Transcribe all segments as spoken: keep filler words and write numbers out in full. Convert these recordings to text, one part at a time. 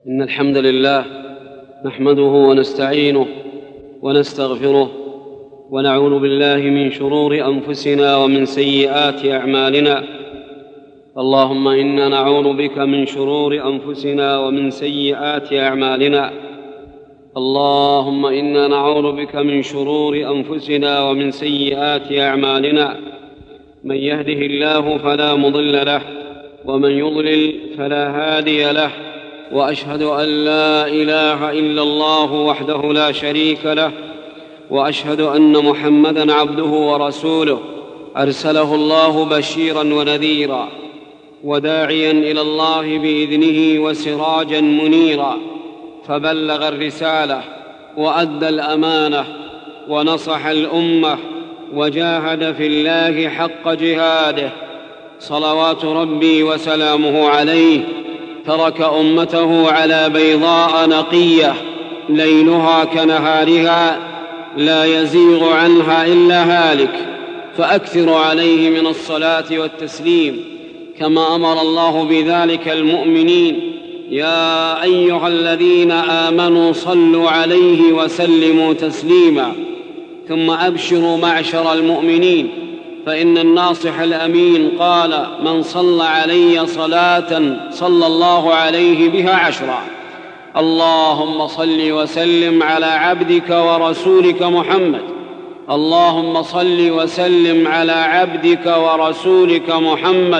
إن الحمد لله نحمده ونستعينه ونستغفره ونعوذ بالله من شرور أنفسنا ومن سيئات أعمالنا. اللهم إنا نعوذ بك من شرور أنفسنا ومن سيئات أعمالنا. اللهم إنا نعوذ بك من شرور أنفسنا ومن سيئات أعمالنا. من يهده الله فلا مضل له ومن يضلل فلا هادي له، وأشهد أن لا إله إلا الله وحده لا شريك له، وأشهد أن محمدًا عبده ورسوله أرسله الله بشيرًا ونذيرًا وداعيًا إلى الله بإذنه وسراجًا منيرًا، فبلغ الرسالة وأدى الأمانة ونصح الأمة وجاهد في الله حق جهاده، صلوات ربي وسلامه عليه. ترك أمته على بيضاء نقية ليلها كنهارها لا يزيغ عنها إلا هالك، فأكثروا عليه من الصلاة والتسليم كما أمر الله بذلك المؤمنين. يا أيها الذين آمنوا صلوا عليه وسلموا تسليما. ثم أبشروا معشر المؤمنين، فإن الناصح الأمين قال: من صلى علي صلاة صلى الله عليه بها عشرا. اللهم صل وسلم على عبدك ورسولك محمد. اللهم صل وسلم على عبدك ورسولك محمد.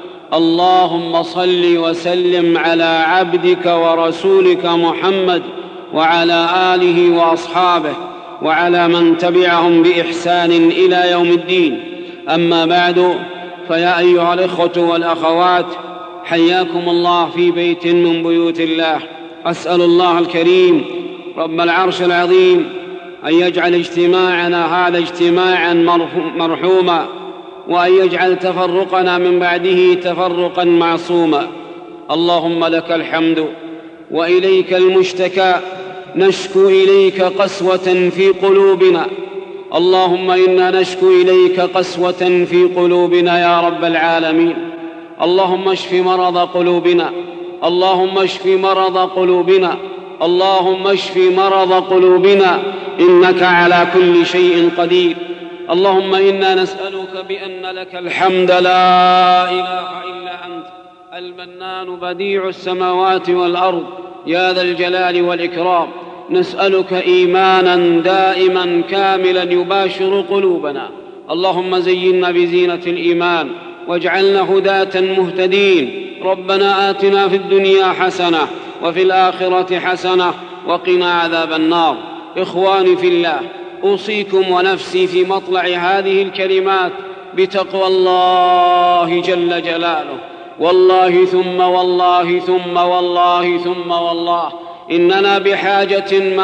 اللهم صل وسلم على عبدك ورسولك محمد وعلى آله وأصحابه وعلى من تبعهم بإحسان إلى يوم الدين. أما بعد، فيا أيها الإخوة والأخوات، حياكم الله في بيت من بيوت الله. أسأل الله الكريم رب العرش العظيم أن يجعل اجتماعنا هذا اجتماعا مرحوما، وأن يجعل تفرقنا من بعده تفرقا معصوما. اللهم لك الحمد وإليك المشتكى، نشكو إليك قسوة في قلوبنا. اللهم إنا نشكو إليك قسوة في قلوبنا يا رب العالمين. اللهم اشف مرض قلوبنا، اللهم اشف مرض قلوبنا، اللهم اشف مرض قلوبنا، إنك على كل شيء قدير. اللهم إنا نسألك بأن لك الحمد لا إله إلا أنت، المنان بديع السماوات والأرض، يا ذا الجلال والإكرام. نسألك إيمانا دائما كاملا يباشر قلوبنا. اللهم زينا بزينة الإيمان واجعلنا هداة مهتدين. ربنا آتنا في الدنيا حسنة وفي الآخرة حسنة وقنا عذاب النار. إخواني في الله، أوصيكم ونفسي في مطلع هذه الكلمات بتقوى الله جل جلاله. والله ثم والله ثم والله ثم والله إننا بحاجة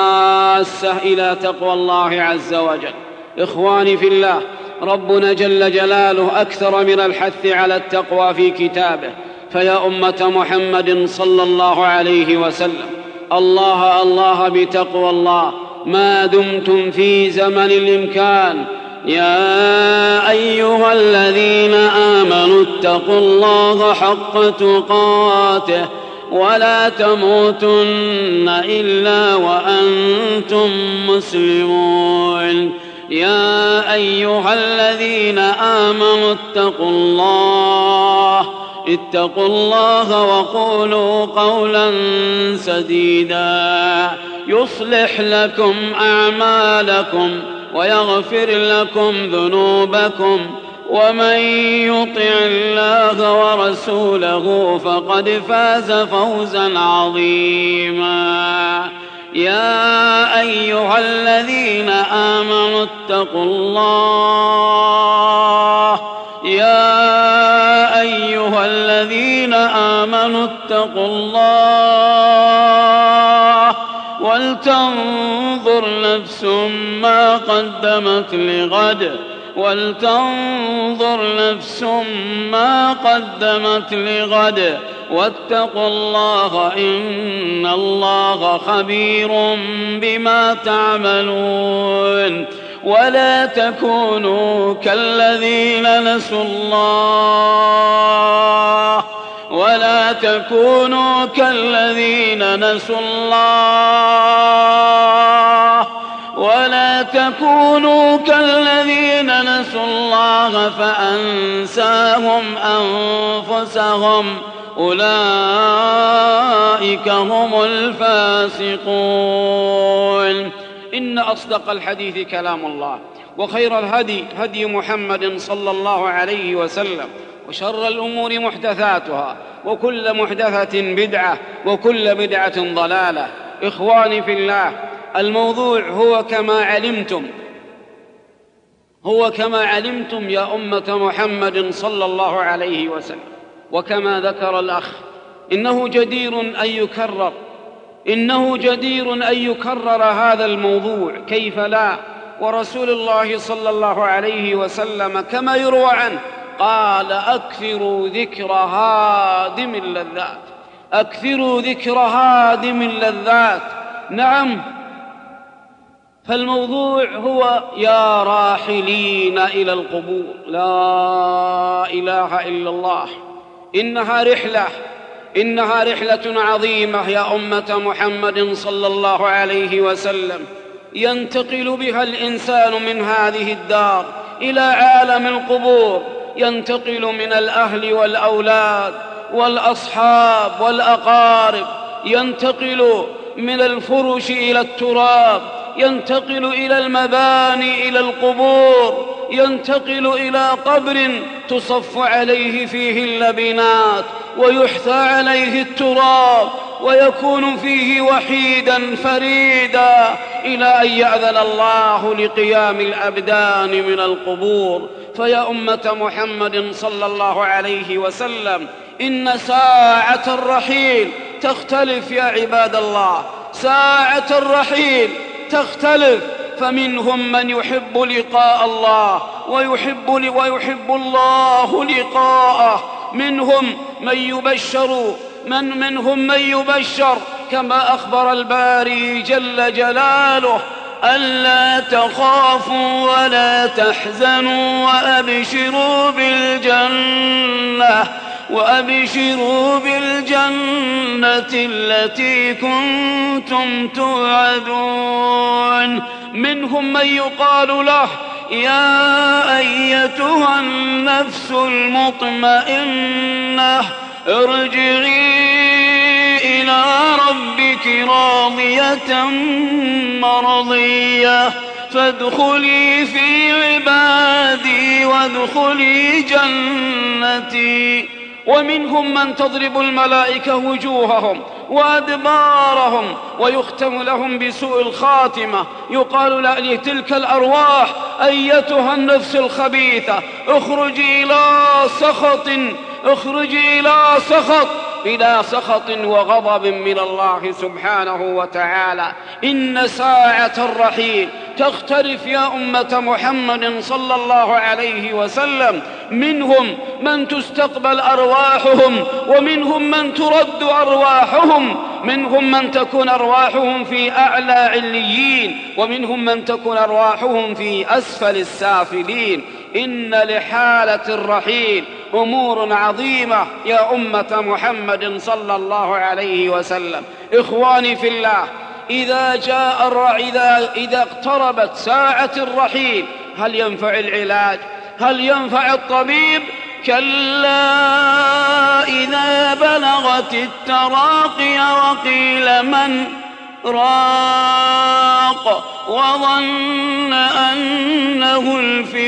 ماسة إلى تقوى الله عز وجل. إخواني في الله، ربنا جل جلاله أكثر من الحث على التقوى في كتابه. فيا أمة محمد صلى الله عليه وسلم، الله الله بتقوى الله ما دمتم في زمن الإمكان. يا أيها الذين آمنوا اتقوا الله حق تقاته ولا تموتن إلا وأنتم مسلمون. يا أيها الذين آمنوا اتقوا الله اتقوا الله وقولوا قولا سديدا يصلح لكم أعمالكم ويغفر لكم ذنوبكم، ومن يطع الله ورسوله فقد فاز فوزا عظيما. يا أيها الذين آمنوا اتقوا الله يا أيها الذين آمنوا اتقوا الله ولتنظر نفس ما قدمت لغد ولتنظر نفس ما قدمت لغد واتقوا الله إن الله خبير بما تعملون. ولا تكونوا كالذين نسوا الله ولا تكونوا كالذين نسوا الله ولا تكونوا كالذين نسوا الله فأنساهم أنفسهم أولئك هم الفاسقون. إن أصدق الحديث كلام الله، وخير الهدي هدي محمد صلى الله عليه وسلم، وشر الأمور محدثاتها، وكل محدثة بدعة، وكل بدعة ضلالة. إخواني في الله، الموضوع هو كما علمتم هو كما علمتم يا أمة محمد صلى الله عليه وسلم، وكما ذكر الأخ إنه جدير أن يكرر إنه جدير أن يكرر هذا الموضوع، كيف لا؟ ورسول الله صلى الله عليه وسلم كما يروى عنه قال: أكثروا ذكر هادم اللذات أكثروا ذكر هادم اللذات. نعم، فالموضوع هو يا راحلين إلى القبور، لا إله إلا الله. إنها رحلة إنها رحلة عظيمة يا أمة محمد صلى الله عليه وسلم، ينتقل بها الإنسان من هذه الدار إلى عالم القبور، ينتقل من الأهل والأولاد والأصحاب والأقارب، ينتقل من الفرش إلى التراب، ينتقل إلى المباني إلى القبور، ينتقل إلى قبر تصف عليه فيه اللبنات ويحثى عليه التراب، ويكون فيه وحيدا فريدا إلى أن يأذن الله لقيام الأبدان من القبور. فيا أمة محمد صلى الله عليه وسلم، إن ساعة الرحيل تختلف يا عباد الله، ساعة الرحيل تختلف، فمنهم من يحب لقاء الله ويحب, ويحب الله لقاءه، منهم من يبشر من منهم من يبشر كما أخبر الباري جل جلاله: ألا تخافوا ولا تحزنوا وأبشروا بالجنة وأبشروا بالجنة التي كنتم توعدون. منهم من يقال له: يا أيتها النفس المطمئنة ارجعي إلى ربك راضية مرضية فادخلي في عبادي وادخلي جنتي. ومنهم من تضرب الملائكة وجوههم وأدبارهم ويختم لهم بسوء الخاتمة، يقال لتلك الأرواح: أيتها النفس الخبيثة اخرجي إلى سخط اخرجي إلى سخط إلى سخط وغضب من الله سبحانه وتعالى. إن ساعة الرحيل تختلف يا أمة محمد صلى الله عليه وسلم، منهم من تستقبل أرواحهم، ومنهم من ترد أرواحهم، منهم من تكون أرواحهم في أعلى عليين، ومنهم من تكون أرواحهم في أسفل السافلين. إن لحالة الرحيل أمور عظيمة يا أمة محمد صلى الله عليه وسلم. إخواني في الله، إذا جاء الر... إذا... إذا اقتربت ساعة الرحيل هل ينفع العلاج؟ هل ينفع الطبيب؟ كلا إذا بلغت التراقي وقيل من راق وظن أنه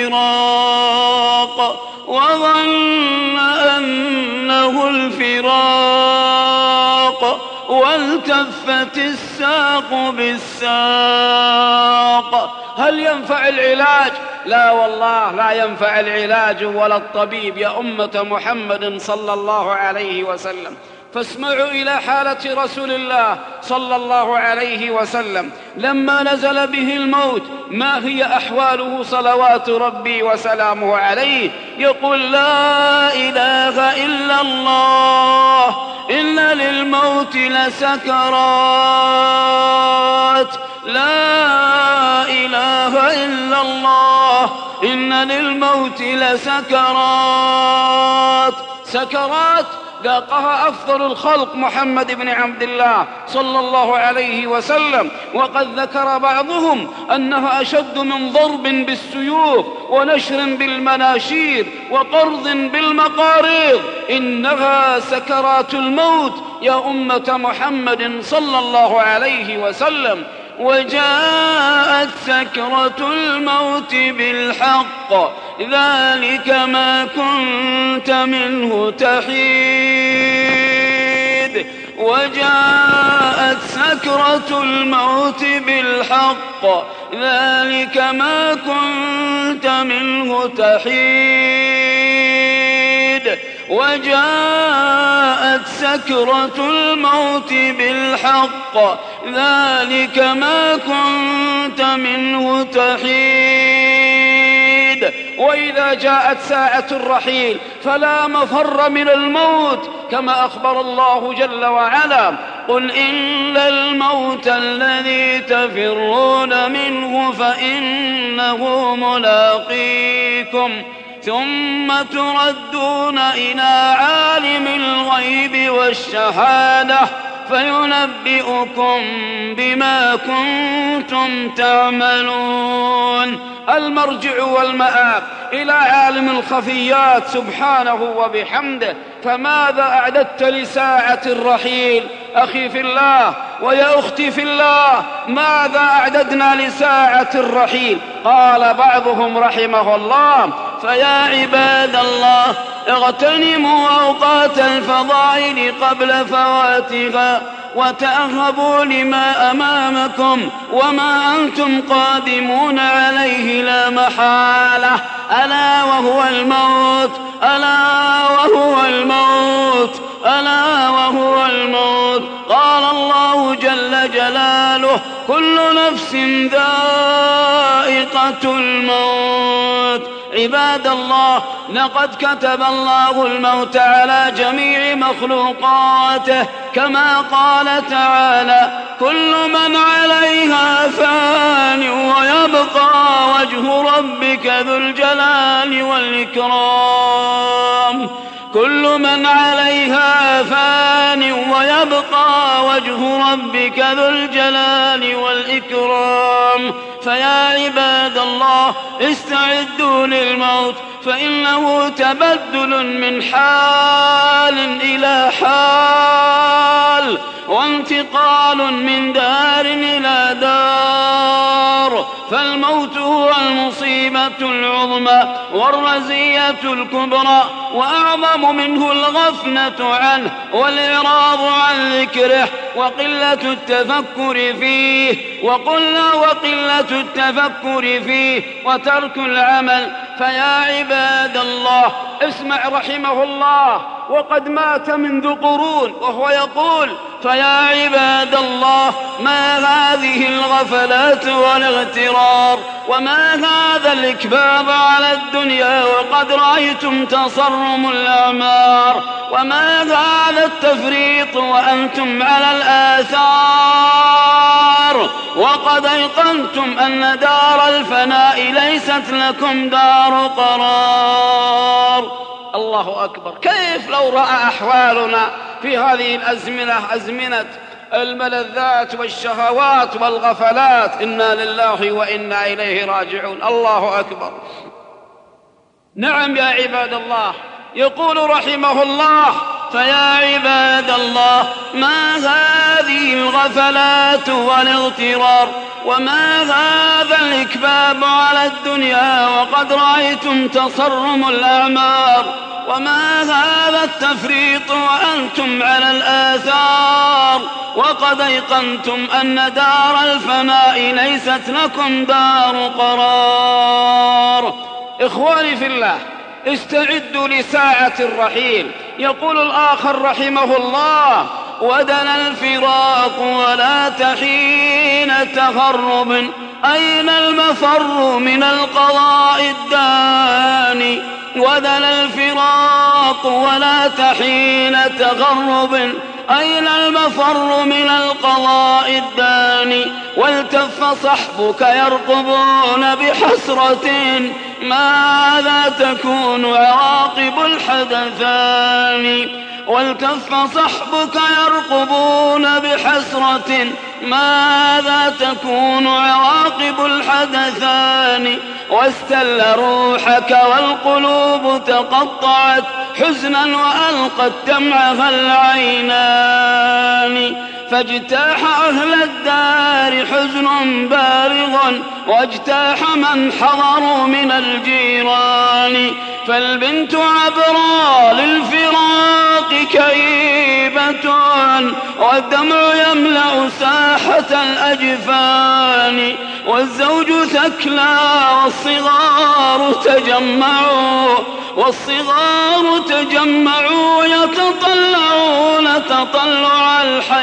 الفراق وظن أنه الفراق والتفت الساق بالساق. هل ينفع العلاج؟ لا والله، لا ينفع العلاج ولا الطبيب يا أمة محمد صلى الله عليه وسلم. فاسمعوا إلى حالة رسول الله صلى الله عليه وسلم لما نزل به الموت، ما هي أحواله صلوات ربي وسلامه عليه؟ يقول: لا إله إلا الله، إن للموت لسكرات، لا إله إلا الله، إن للموت لسكرات. سكرات ذاقها أفضل الخلق محمد بن عبد الله صلى الله عليه وسلم. وقد ذكر بعضهم أنها أشد من ضرب بالسيوف ونشر بالمناشير وقرض بالمقاريض. إنها سكرات الموت يا أمة محمد صلى الله عليه وسلم. وجاءت سكرة الموت بالحق ذلك ما كنت منه تحيد. وجاءت سكرة الموت بالحق ذلك ما كنت منه تحيد. وجاءت سكرة الموت بالحق ذلك ما كنت منه تحيد. وإذا جاءت ساعة الرحيل فلا مفر من الموت كما أخبر الله جل وعلا: قل إن الموت الذي تفرون منه فإنه ملاقيكم ثم تردون إلى عالم الغيب والشهادة فينبئكم بما كنتم تعملون. المرجع والمآب إلى عالم الخفيات سبحانه وبحمده. فماذا أعددت لساعة الرحيل أخي في الله ويا أختي في الله؟ ماذا أعددنا لساعة الرحيل؟ قال بعضهم رحمه الله: فيا عباد الله اغتنموا أوقات الفضائل قبل فواتها وتأهبوا لما أمامكم وما أنتم قادمون عليه لا محالة، ألا وهو الموت، ألا وهو الموت، ألا وهو الموت. قال الله جل جلاله: كل نفس ذائقة الموت. عباد الله، لقد كتب الله الموت على جميع مخلوقاته كما قال تعالى: كل من عليها فان ويبقى وجه ربك ذو الجلال والإكرام. كل من عليها فان ويبقى وجه ربك ذو الجلال والإكرام. فيا عباد الله استعدوا للموت، فإنه تبدل من حال إلى حال وانتقال من دار إلى دار. فالموت هو المصيبة العظمى والرزية الكبرى، وأعظم منه الغفلة عنه والإعراض عن ذكره وقلة التفكر فيه وقلنا وقلة التفكر فيه وترك العمل. فيا عباد الله اسمع رحمه الله وقد مات منذ قرون وهو يقول: فيا عباد الله ما هذه الغفلات والاغترار وما هذا الإكباب على الدنيا وقد رأيتم تصرم الأعمار وما هذا التفريط وأنتم على الآثار وقد أيقنتم أن دار الفناء ليست لكم دار قرار. الله أكبر. كيف لو رأى أحوالنا في هذه الأزمنة أزمنة الملذات والشهوات والغفلات؟ إنا لله وإنا إليه راجعون. الله أكبر. نعم يا عباد الله، يقول رحمه الله: فيا عباد الله ما هذه الغفلات والاغترار وما هذا الإكباب على الدنيا وقد رأيتم تصرم الأعمار وما هذا التفريط وأنتم على الآثار وقد أيقنتم أن دار الفناء ليست لكم دار قرار. إخواني في الله، استعدوا لساعة الرحيل. يقول الآخر رحمه الله: ودنا الفراق ولا تحين تغرب أين المفر من القضاء الداني. ودنا الفراق ولا تحين تغرب أين المفر من القضاء الداني. والتف صحبك يرقبون بحسرة ماذا تكون عواقب الحدثان. والكف صحبك يرقبون بحسرة ماذا تكون عواقب الحدثان واستل روحك والقلوب تقطعت حزنا وألقت دمعها العينان فاجتاح أهل الدار حزن بالغ واجتاح من حضروا من الجيران فالبنت عبرا للفراق كئيبة والدمع يملأ ساحة الأجفان والزوج ثكلى والصغار تجمعوا والصغار تجمعوا يتطلعون تطلع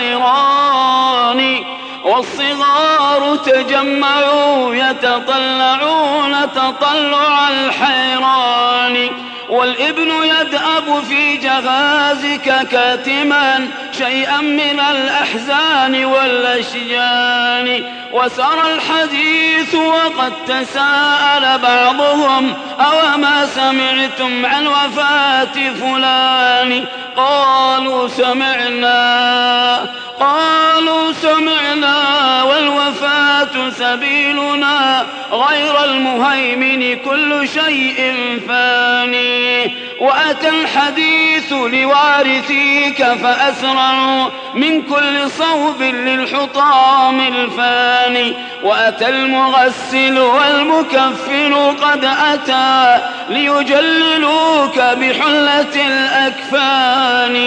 الحيران والصغار تجمعوا يتطلعون تطلع الحيران والابن يدأب في جهازك كاتما شيئا من الأحزان والأشجان وسرى الحديث وقد تساءل بعضهم أوما سمعتم عن وفاة فلان قالوا سمعنا قالوا سمعنا والوفاة سبيلنا غير المهيمن كل شيء فاني وأتى الحديث لوارثيك فأسرعوا من كل صوب للحطام الفاني وأتى المغسل والمكفن قد أتى ليجللوك بحلة الأكفان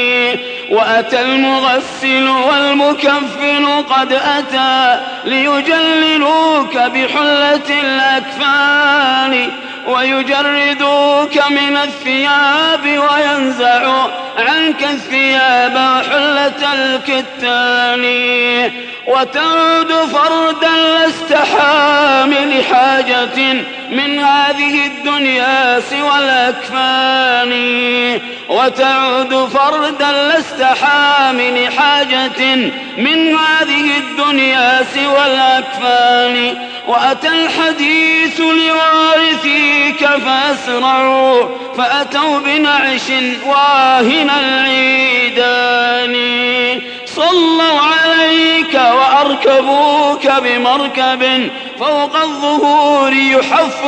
وأتى المغسل والمكفن قد أتى ليجللوك بحلة الأكفان ويجردوك من الثياب وينزع عنك الثياب وحلة الكتان وتعود فردا لست حامل حاجة من هذه الدنيا سوى الأكفان وتعود فردا لست حامل حاجة من هذه الدنيا سوى الأكفان وأتى الحديث لوارثيك فأسرعوا فأتوا بنعش واهن العيدان صلوا عليك وأركبوك بمركب فوق الظهور يحف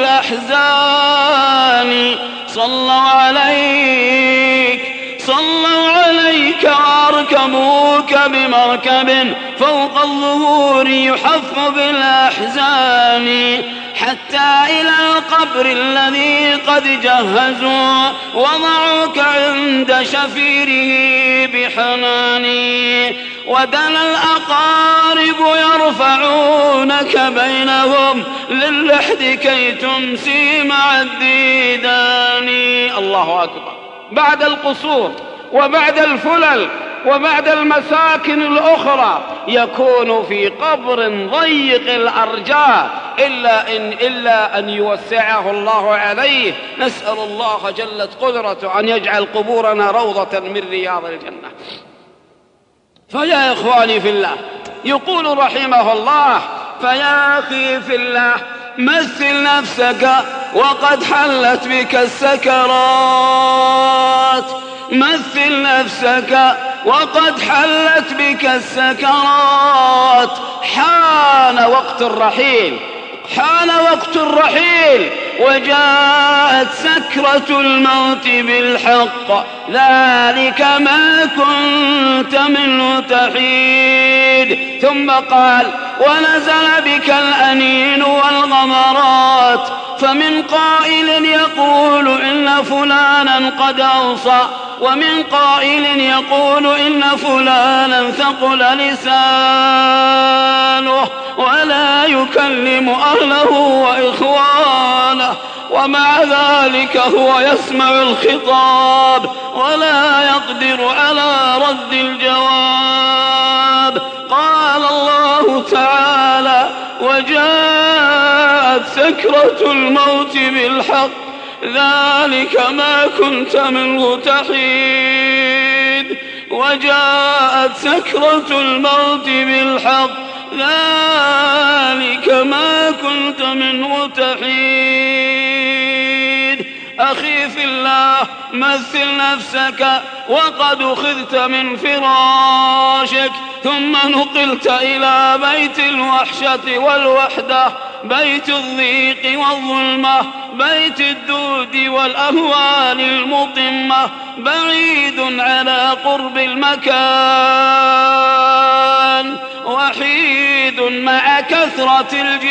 بالأحزان صلوا عليك صلوا عليك وأركبوك بمركب فوق الظهور يحف بالأحزان حتى إلى القبر الذي قد جهزوا وضعوك عند شفيره بحنان ودنا الأقارب يرفعونك بينهم للحد كي تمسي مع الديدان. الله أكبر. بعد القصور وبعد الفلل وبعد المساكن الأخرى يكون في قبر ضيق الأرجاء إلا أن, إلا أن يوسعه الله عليه. نسأل الله جلت قدرته أن يجعل قبورنا روضة من رياض الجنة. فيا إخواني في الله، يقول رحمه الله: فيا أخي في الله مثل نفسك وقد حلت بك السكرات، مثل نفسك وقد حلت بك السكرات، حان وقت الرحيل، حان وقت الرحيل وجاءت سكرة الموت بالحق، ذلك ما كنت منه تحيد. ثم قال: ونزل بك الأنين والغمرات، فمن قائل يقول إن فلانا قد أوصى، ومن قائل يقول إن فلانا ثقل لسانه ولا يكلم أهله وإخوانه، ومع ذلك هو يسمع الخطاب ولا يقدر على رد الجواب. قال الله تعالى: وجاءت سكرة الموت بالحق، ذلك ما كنت منه تحيد. وجاءت سكرة الموت بالحق، ذلك ما كنت منه تحيد. أخي في الله مثل نفسك وقد أخذت من فراشك ثم نقلت إلى بيت الوحشة والوحدة، بيت الضيق والظلمة، بيت الدود والأهوال المطمة، بعيد على قرب المكان، وحيد مع كثرة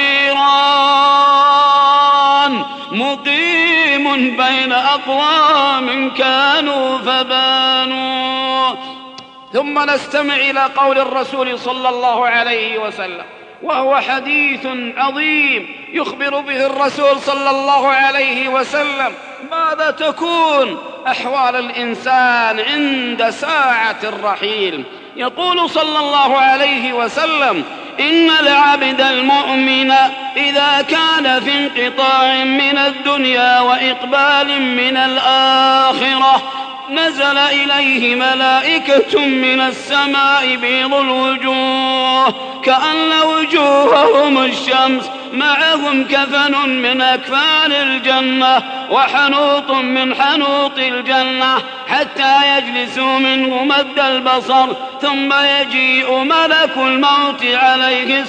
الجيران، مقيم بين أقوام كانوا فبانوا. ثم نستمع إلى قول الرسول صلى الله عليه وسلم، وهو حديث عظيم يخبر به الرسول صلى الله عليه وسلم ماذا تكون أحوال الإنسان عند ساعة الرحيل. يقول صلى الله عليه وسلم: إن العبد المؤمن إذا كان في انقطاع من الدنيا وإقبال من الآخرة نزل إليه ملائكة من السماء بيض الوجوه كأن وجوههم الشمس، معهم كفن من أكفان الجنة وحنوط من حنوط الجنة، حتى يجلسوا منه مد البصر، ثم يجيء ملك الموت عليه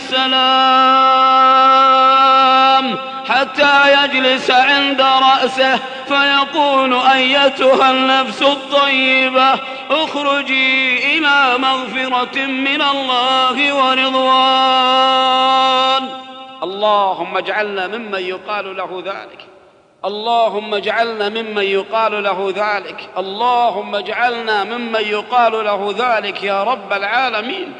السلام حتى يجلس عند رأسه فيقول: أيتها النفس الطيبة اخرجي إلى مغفرة من الله ورضوان. اللهم اجعلنا ممن يقال له ذلك، اللهم اجعلنا ممن يقال له ذلك، اللهم اجعلنا ممن يقال له ذلك يا رب العالمين.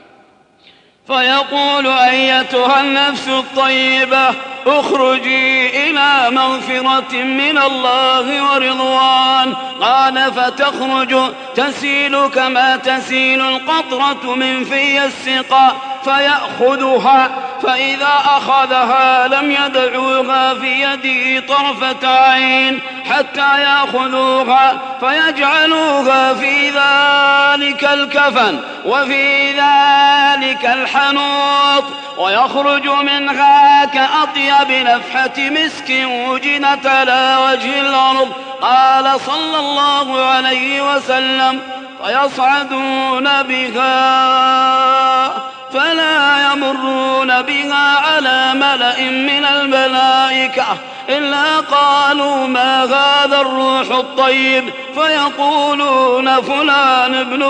فيقول: أيتها النفس الطيبة اخرجي إلى مغفرة من الله ورضوان. قال: فتخرج تسيل كما تسيل القطرة من في السقاء فيأخذها، فإذا أخذها لم يدعوها في يده طرفة عين حتى يأخذوها فيجعلوها في ذلك الكفن وفي ذلك الحنوط، ويخرج منها كأطيب نفحة مسك وجدت على وجه الأرض. قال صلى الله عليه وسلم: فيصعدون بها فلا يمرون بها على ملأ من الملائكة إلا قالوا: ما هذا الروح الطيب؟ فيقولون: فلان ابن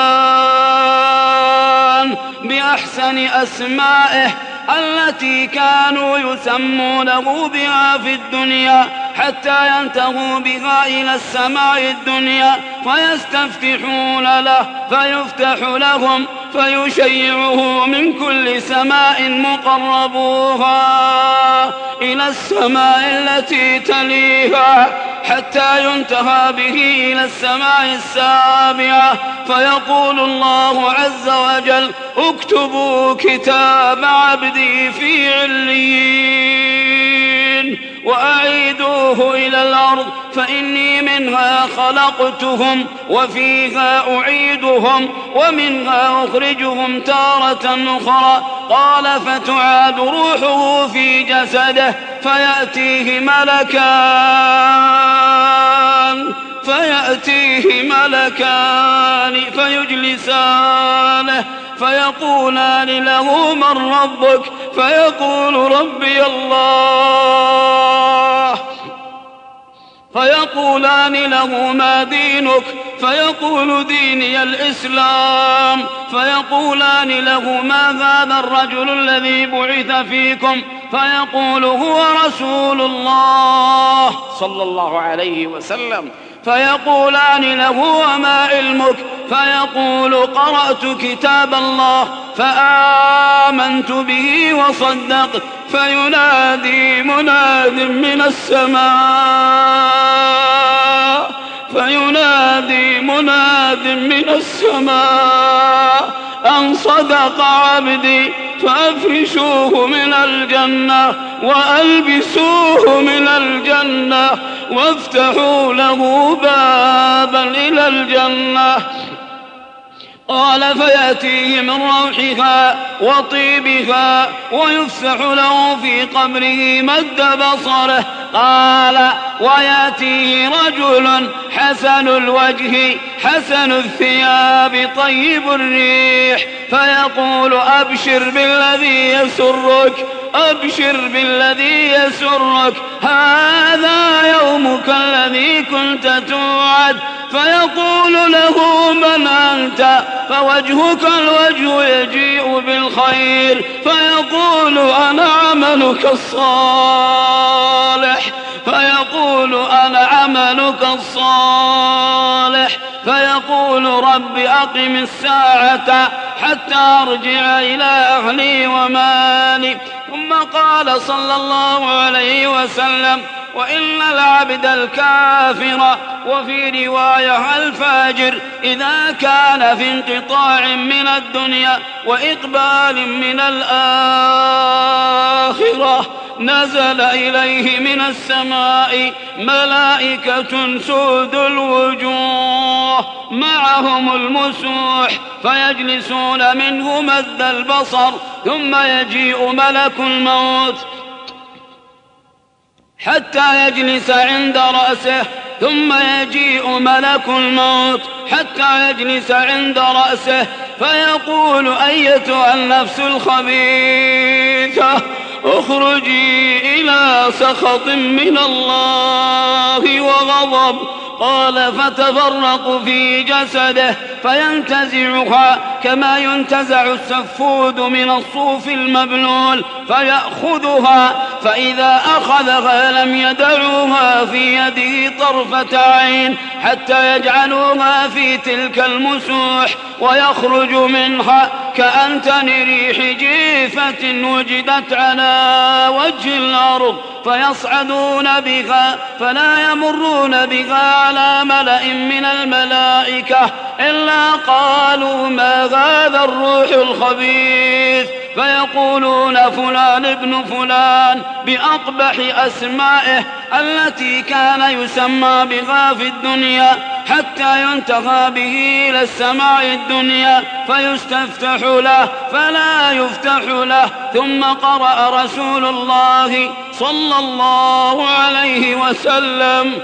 فلان، بأحسن أسمائه التي كانوا يسمونه بها في الدنيا، حتى ينتهوا بها إلى السماء الدنيا فيستفتحون له فيفتح لهم فيشيعه من كل سماء مقربوها إلى السماء التي تليها، حتى ينتهى به إلى السماء السابعة. فيقول الله عز وجل: اكتبوا كتاب عبدي في عليين وأعيدوه إلى الأرض، فإني منها خلقتهم وفيها أعيدهم ومنها أخرجهم تارة أخرى. قال: فتعاد روحه في جسده فيأتيه ملكان فيأتيه ملكان فيجلسانه فيقولان له: من ربك؟ فيقول: ربي الله. فيقولان له: ما دينك؟ فيقول: ديني الإسلام. فيقولان له: ما هذا الرجل الذي بعث فيكم؟ فيقول: هو رسول الله صلى الله عليه وسلم. فيقولان له: وما علمك؟ فيقول: قرأت كتاب الله فآمنت به وصدقت. فينادي مناد من السماء فينادي مناد من السماء أن صدق عبدي، فأفرشوه من الجنة وألبسوه من الجنة وافتحوا له بابا إلى الجنة. قال فيأتيه من روحها وطيبها ويفسح له في قبره مد بصره. قال ويأتيه رجل حسن الوجه حسن الثياب طيب الريح فيقول أبشر بالذي يسرك أبشر بالذي يسرك هذا يومك الذي كنت توعد. فيقول له من أنت؟ فوجهك الوجه يجيء بالخير. فيقول أنا عملك الصالح فيقول أنا عملك الصالح فيقول رب أقم الساعة حتى أرجع إلى أهلي ومالي. ثم قال صلى الله عليه وسلم وإن العبد الكافر وفي رواية الفاجر إذا كان في انقطاع من الدنيا وإقبال من الآخرة نزل إليه من السماء ملائكة سود الوجوه معهم المسوح فيجلسون منه مد البصر ثم يجيء ملك الموت حتى يجلس عند رأسه ثم يجيء ملك الموت حتى يجلس عند رأسه فيقول أيتها النفس الخبيثة اخرجي إلى سخط من الله وغضب. قال فتفرق في جسده فينتزعها كما ينتزع السفود من الصوف المبلول فيأخذها فإذا أخذها لم يدعوها في يده طرفة عين حتى يجعلوها في تلك المسوح ويخرج منها كأنتن ريح جيفة وجدت على وجه الأرض فيصعدون بها فلا يمرون بها على ملأ من الملائكة إلا قالوا ما هذا الروح الخبيث فيقولون فلان ابن فلان بأقبح أسمائه التي كان يسمى بها في الدنيا حتى ينتهى به إلى السماء الدنيا فيستفتح له فلا يفتح له. ثم قرأ رسول الله صلى الله عليه وسلم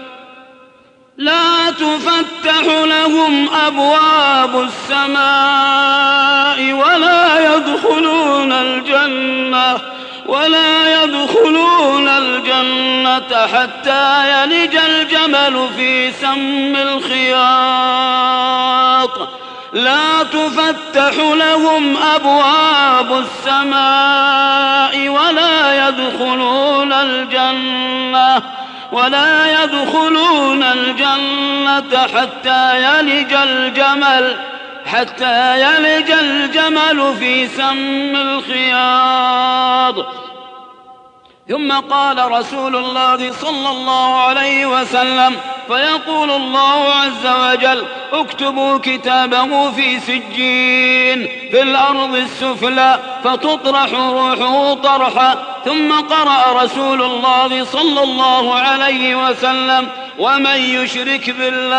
لا تفتح لهم أبواب السماء ولا يدخلون الجنة ولا يدخلون الجنة حتى يلج الجمل في سم الخياط. لا تفتح لهم أبواب السماء ولا يدخلون الجنة ولا يدخلون الجنة حتى يلج الجمل حتى يلج الجمل في سم الخياط. ثم قال رسول الله صلى الله عليه وسلم فيقول الله عز وجل اكتبوا كتابه في سجين في الأرض السفلى فتطرح روحه طرحا. ثم قرأ رسول الله صلى الله عليه وسلم ومن يشرك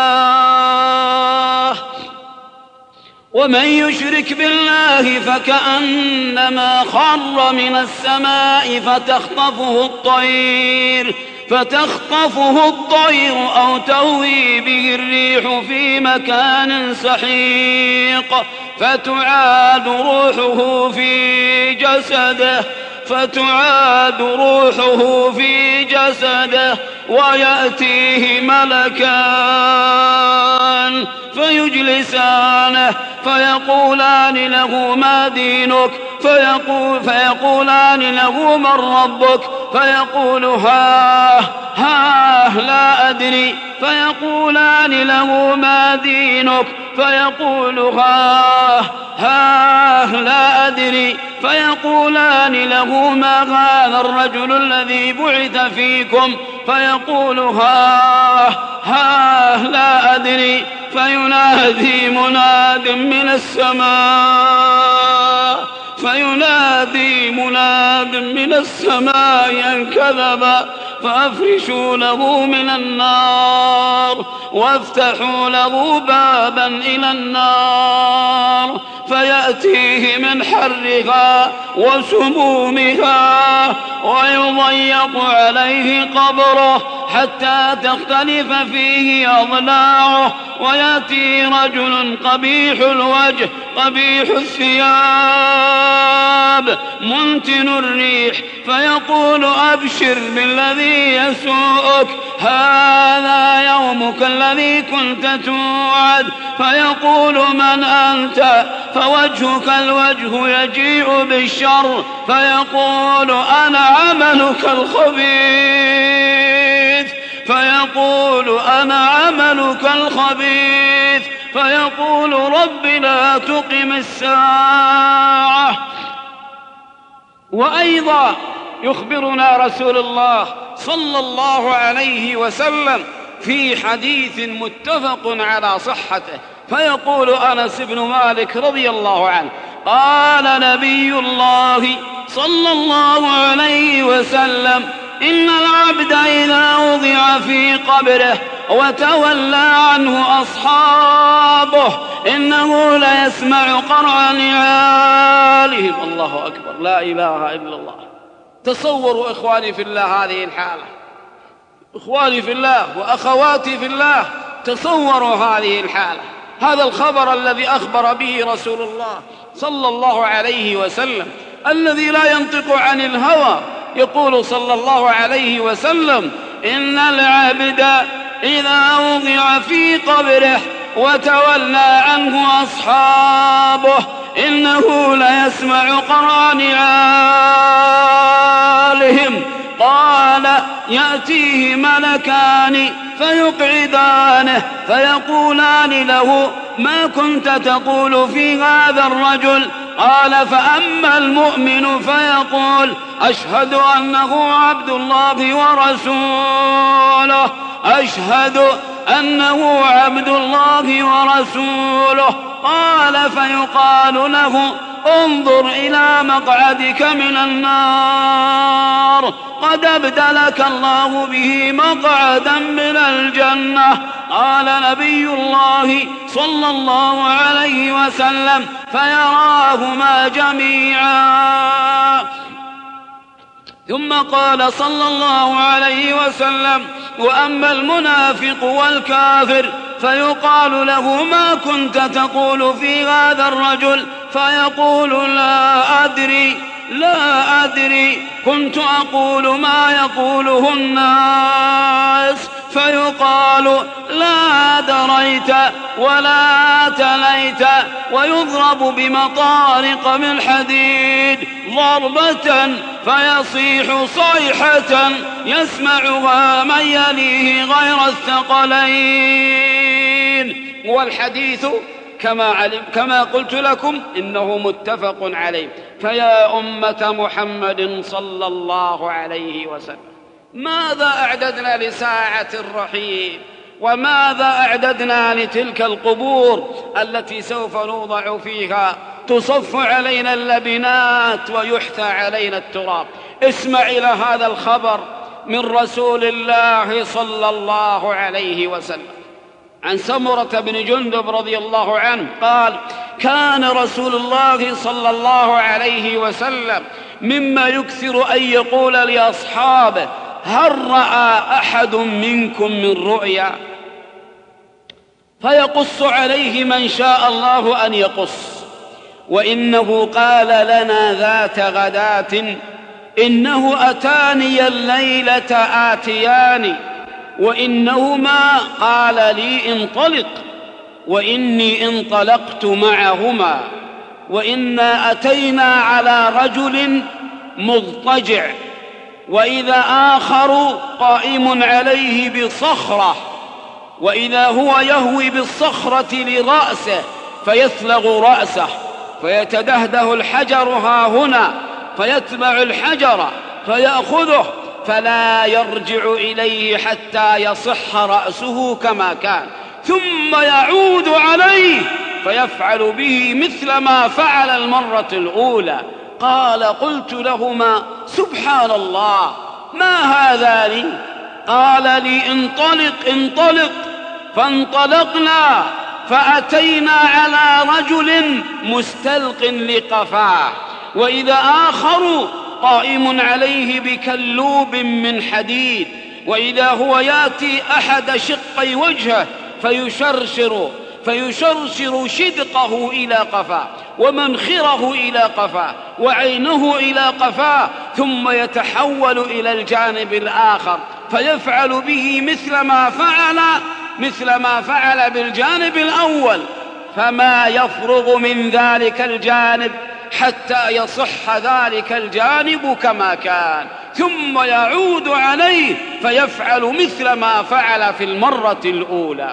بالله ومن يشرك بالله فكأنما خر من السماء فتخطفه الطير فتخطفه الطير أو تهوي به الريح في مكان سحيق فتعاد روحه في جسده فتعاد روحه في جسده ويأتيه ملكان فيجلسانه فيقولان له ما دينك فيقول فيقولان له من ربك فيقول ها ها لا أدري فيقولان له ما دينك فيقول ها ها لا أدري فيقولان له ما هذا الرجل الذي بعث فيكم فيقول ها ها لا أدري فينادي مناد من السماء فينادي مناد من السماء أن كذب فأفرشوا له من النار وافتحوا له بابا إلى النار فيأتيه من حرها وسمومها ويضيق عليه قبره حتى تختلف فيه أضلاعه ويأتي رجل قبيح الوجه قبيح الثياب منتن الريح فيقول أبشر بالذي يسوءك هذا يومك الذي كنت توعد فيقول من أنت فوجهك الوجه يجيء بالشر فيقول أنا عملك الخبيث فيقول أنا عملك الخبيث فيقول رب لا تقم الساعة. وأيضا يخبرنا رسول الله صلى الله عليه وسلم في حديث متفق على صحته فيقول أنس بن مالك رضي الله عنه قال نبي الله صلى الله عليه وسلم إن العبد إذا وضع في قبره وتولى عنه أصحابه إنه ليسمع قرع نعالهم. الله أكبر، لا إله إلا الله. تصوروا إخواني في الله هذه الحالة، إخواني في الله وأخواتي في الله، تصوروا هذه الحالة، هذا الخبر الذي أخبر به رسول الله صلى الله عليه وسلم الذي لا ينطق عن الهوى. يقول صلى الله عليه وسلم إن العبد إذا وضع في قبره وتولى عنه أصحابه إنه ليسمع قرع نعالهم. قال يأتيه ملكان فيقعدانه فيقولان له ما كنت تقول في هذا الرجل؟ قال فأما المؤمن فيقول أشهد أنه عبد الله ورسوله أشهد أنه عبد الله ورسوله. قال فيقال له انظر إلى مقعدك من النار قد أبدلك الله به مقعدا من الجنة. قال نبي الله صلى الله عليه وسلم فيراهما جميعا. ثم قال صلى الله عليه وسلم وأما المنافق والكافر فيقال له ما كنت تقول في هذا الرجل؟ فيقول لا أدري لا أدري كنت أقول ما يقوله الناس. فيقال لا دريت ولا تليت ويضرب بمطارق من حديد ضربة فيصيح صيحة يسمعها من يليه غير الثقلين. والحديث كما, علم كما قلت لكم إنه متفق عليه. فيا أمة محمد صلى الله عليه وسلم ماذا أعددنا لساعة الرحيل؟ وماذا أعددنا لتلك القبور التي سوف نوضع فيها تصف علينا اللبنات ويحثى علينا التراب؟ اسمع إلى هذا الخبر من رسول الله صلى الله عليه وسلم عن سمرة بن جندب رضي الله عنه قال كان رسول الله صلى الله عليه وسلم مما يكثر أن يقول لأصحابه هل رأى أحد منكم من رؤيا؟ فيقص عليه من شاء الله أن يقص. وإنه قال لنا ذات غداة إنه أتاني الليلة آتيان وإنهما قال لي انطلق وإني انطلقت معهما وإنا أتينا على رجل مضطجع وإذا آخر قائم عليه بصخرة وإذا هو يهوي بالصخرة لرأسه فيثلغ رأسه فيتدهده الحجر ها هنا فيتبع الحجر فيأخذه فلا يرجع إليه حتى يصح رأسه كما كان ثم يعود عليه فيفعل به مثل ما فعل المرة الأولى. قال قلت لهما سبحان الله ما هذان؟ قال لي انطلق انطلق. فانطلقنا فأتينا على رجل مستلق لقفاه، وإذا آخر قائم عليه بكلوب من حديد، وإذا هو يأتي أحد شقي وجهه فيشرشر فيشرشر شدقه إلى قفاه، ومنخره إلى قفاه، وعينه إلى قفاه، ثم يتحول إلى الجانب الآخر فيفعل به مثل ما فعل مثل ما فعل بالجانب الأول، فما يفرغ من ذلك الجانب حتى يصح ذلك الجانب كما كان، ثم يعود عليه فيفعل مثل ما فعل في المرة الأولى.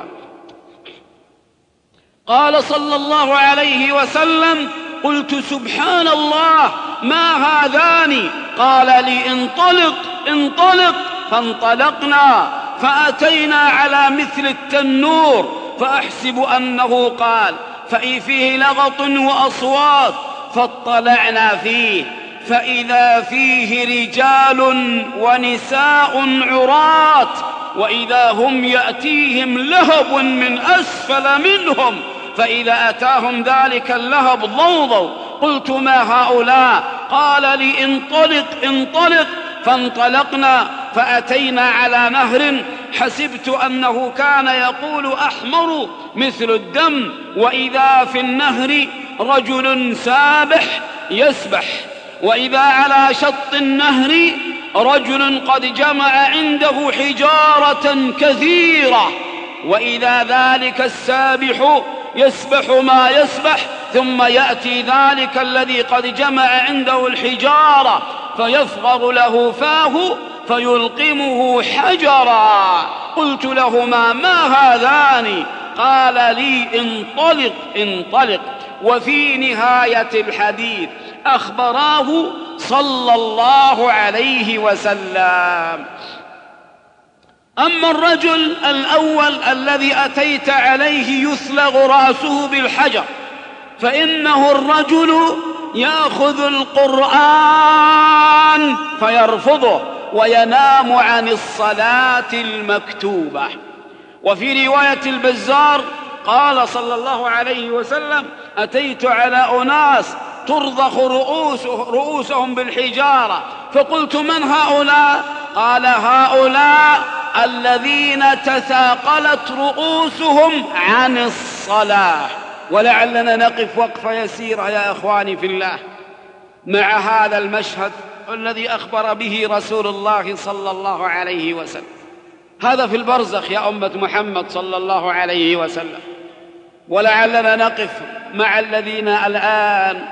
قال صلى الله عليه وسلم: قلت سبحان الله، ما هذان؟ قال لي انطلق انطلق. فانطلقنا فأتينا على مثل التنور، فأحسب أنه قال، فإن فيه لغط وأصوات، فاطلعنا فيه فإذا فيه رجال ونساء عرات، وإذا هم يأتيهم لهب من أسفل منهم، فإذا أتاهم ذلك اللهب ضوضوا. قلت ما هؤلاء؟ قال لي انطلق انطلق. فانطلقنا فأتينا على نهر، حسبت أنه كان يقول أحمر مثل الدم، وإذا في النهر رجل سابح يسبح، وإذا على شط النهر رجل قد جمع عنده حجارة كثيرة، وإذا ذلك السابح يسبح ما يسبح، ثم يأتي ذلك الذي قد جمع عنده الحجارة فيفرغ له فاه فيلقمه حجرا. قلت لهما ما هذان؟ قال لي انطلق انطلق. وفي نهاية الحديث أخبراه صلى الله عليه وسلم. أما الرجل الأول الذي أتيت عليه يثلغ رأسه بالحجر، فإنه الرجل يأخذ القرآن فيرفضه وينام عن الصلاة المكتوبة. وفي رواية البزار قال صلى الله عليه وسلم: أتيت على أناس ترضخ رؤوسه رؤوسهم بالحجارة، فقلت من هؤلاء؟ قال: هؤلاء الذين تثاقلت رؤوسهم عن الصلاة. ولعلنا نقف وقفة يسيرة يا أخواني في الله مع هذا المشهد الذي أخبر به رسول الله صلى الله عليه وسلم. هذا في البرزخ يا أمة محمد صلى الله عليه وسلم. ولعلنا نقف مع الذين الآن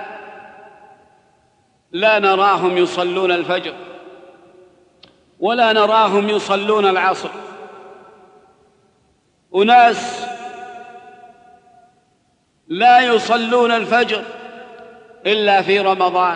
لا نراهم يصلون الفجر ولا نراهم يصلون العصر. أناس لا يصلون الفجر إلا في رمضان،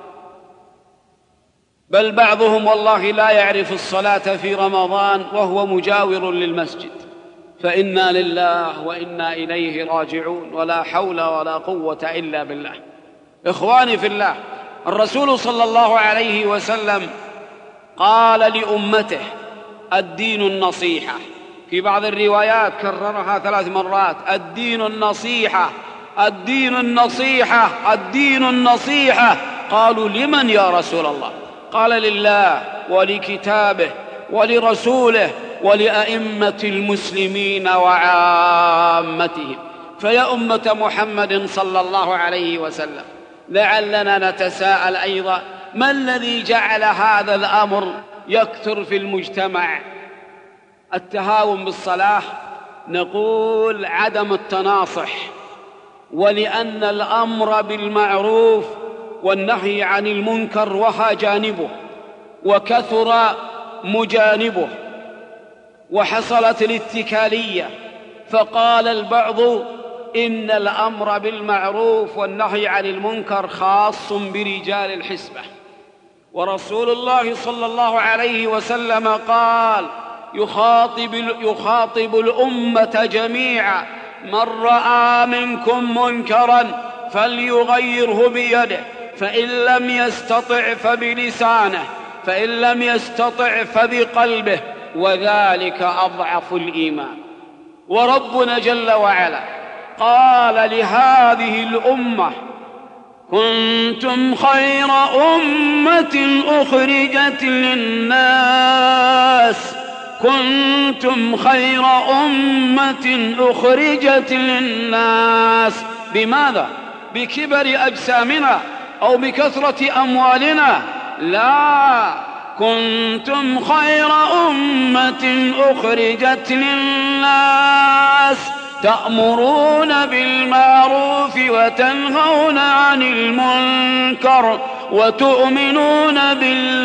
بل بعضهم والله لا يعرف الصلاة في رمضان وهو مجاور للمسجد. فإنا لله وإنا إليه راجعون، ولا حول ولا قوة إلا بالله. إخواني في الله، الرسول صلى الله عليه وسلم قال لأمته: الدين النصيحة. في بعض الروايات كررها ثلاث مرات: الدين النصيحة الدين النصيحة الدين النصيحة. قالوا: لمن يا رسول الله؟ قال: لله ولكتابه ولرسوله ولأئمة المسلمين وعامتهم. فيا أمة محمد صلى الله عليه وسلم، لعلنا نتساءل أيضا: ما الذي جعل هذا الأمر يكثر في المجتمع؟ التهاون بالصلاة؟ نقول: عدم التناصح، ولأن الأمر بالمعروف والنهي عن المنكر وها جانبه، وكثر مجانبه، وحصلت الاتكالية، فقال البعض إن الأمر بالمعروف والنهي عن المنكر خاص برجال الحسبة. ورسول الله صلى الله عليه وسلم قال: يخاطب, يخاطب الأمة جميعا: من رأى منكم منكرا فليغيره بيده، فإن لم يستطع فبلسانه، فإن لم يستطع فبقلبه، وذلك أضعف الإيمان. وربنا جل وعلا قال لهذه الأمة: كنتم خير أمة أخرجت للناس كنتم خير أمة أخرجت للناس. بماذا؟ بكبر أجسامنا أو بكثرة أموالنا؟ لا، كنتم خير أمة أخرجت للناس تأمرون بالمعروف وتنهون عن المنكر وتؤمنون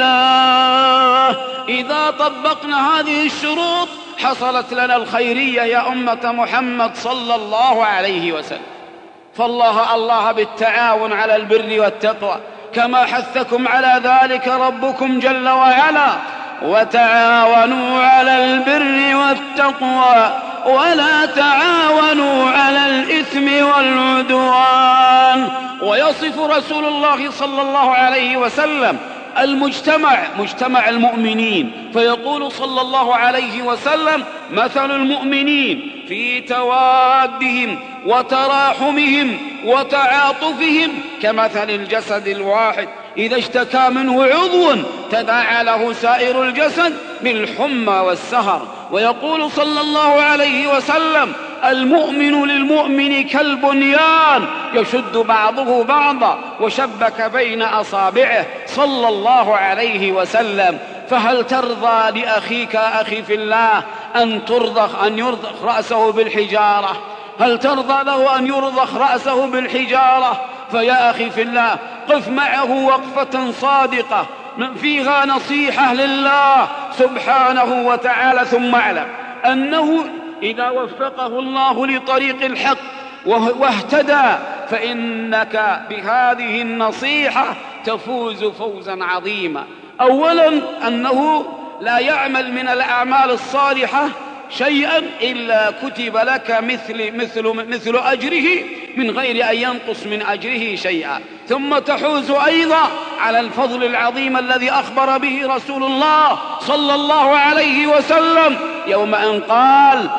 بالله. إذا طبقنا هذه الشروط حصلت لنا الخيرية يا أمة محمد صلى الله عليه وسلم. فالله الله بالتعاون على البر والتقوى كما حثكم على ذلك ربكم جل وعلا: وتعاونوا على البر والتقوى ولا تعاونوا على الإثم والعدوان. ويصف رسول الله صلى الله عليه وسلم المجتمع مجتمع المؤمنين فيقول صلى الله عليه وسلم: مثل المؤمنين في توادهم وتراحمهم وتعاطفهم كمثل الجسد الواحد إذا اشتكى منه عضو تداعى له سائر الجسد بالحمى والسهر. ويقول صلى الله عليه وسلم: المؤمن للمؤمن كالبنيان يشد بعضه بعضا وشبك بين أصابعه صلى الله عليه وسلم. فهل ترضى لأخيك أخي في الله أن ترضخ أن يرضخ رأسه بالحجارة؟ هل ترضى له أن يرضخ رأسه بالحجارة؟ فيا أخي في الله، قف معه وقفة صادقة فيها نصيحة لله سبحانه وتعالى. ثم اعلم أنه إذا وفقه الله لطريق الحق واهتدى فإنك بهذه النصيحة تفوز فوزا عظيما. أولا أنه لا يعمل من الأعمال الصالحة شيئا إلا كتب لك مثل, مثل, مثل أجره من غير أن ينقص من أجره شيئا. ثم تحوز أيضا على الفضل العظيم الذي أخبر به رسول الله صلى الله عليه وسلم يوم أن قال: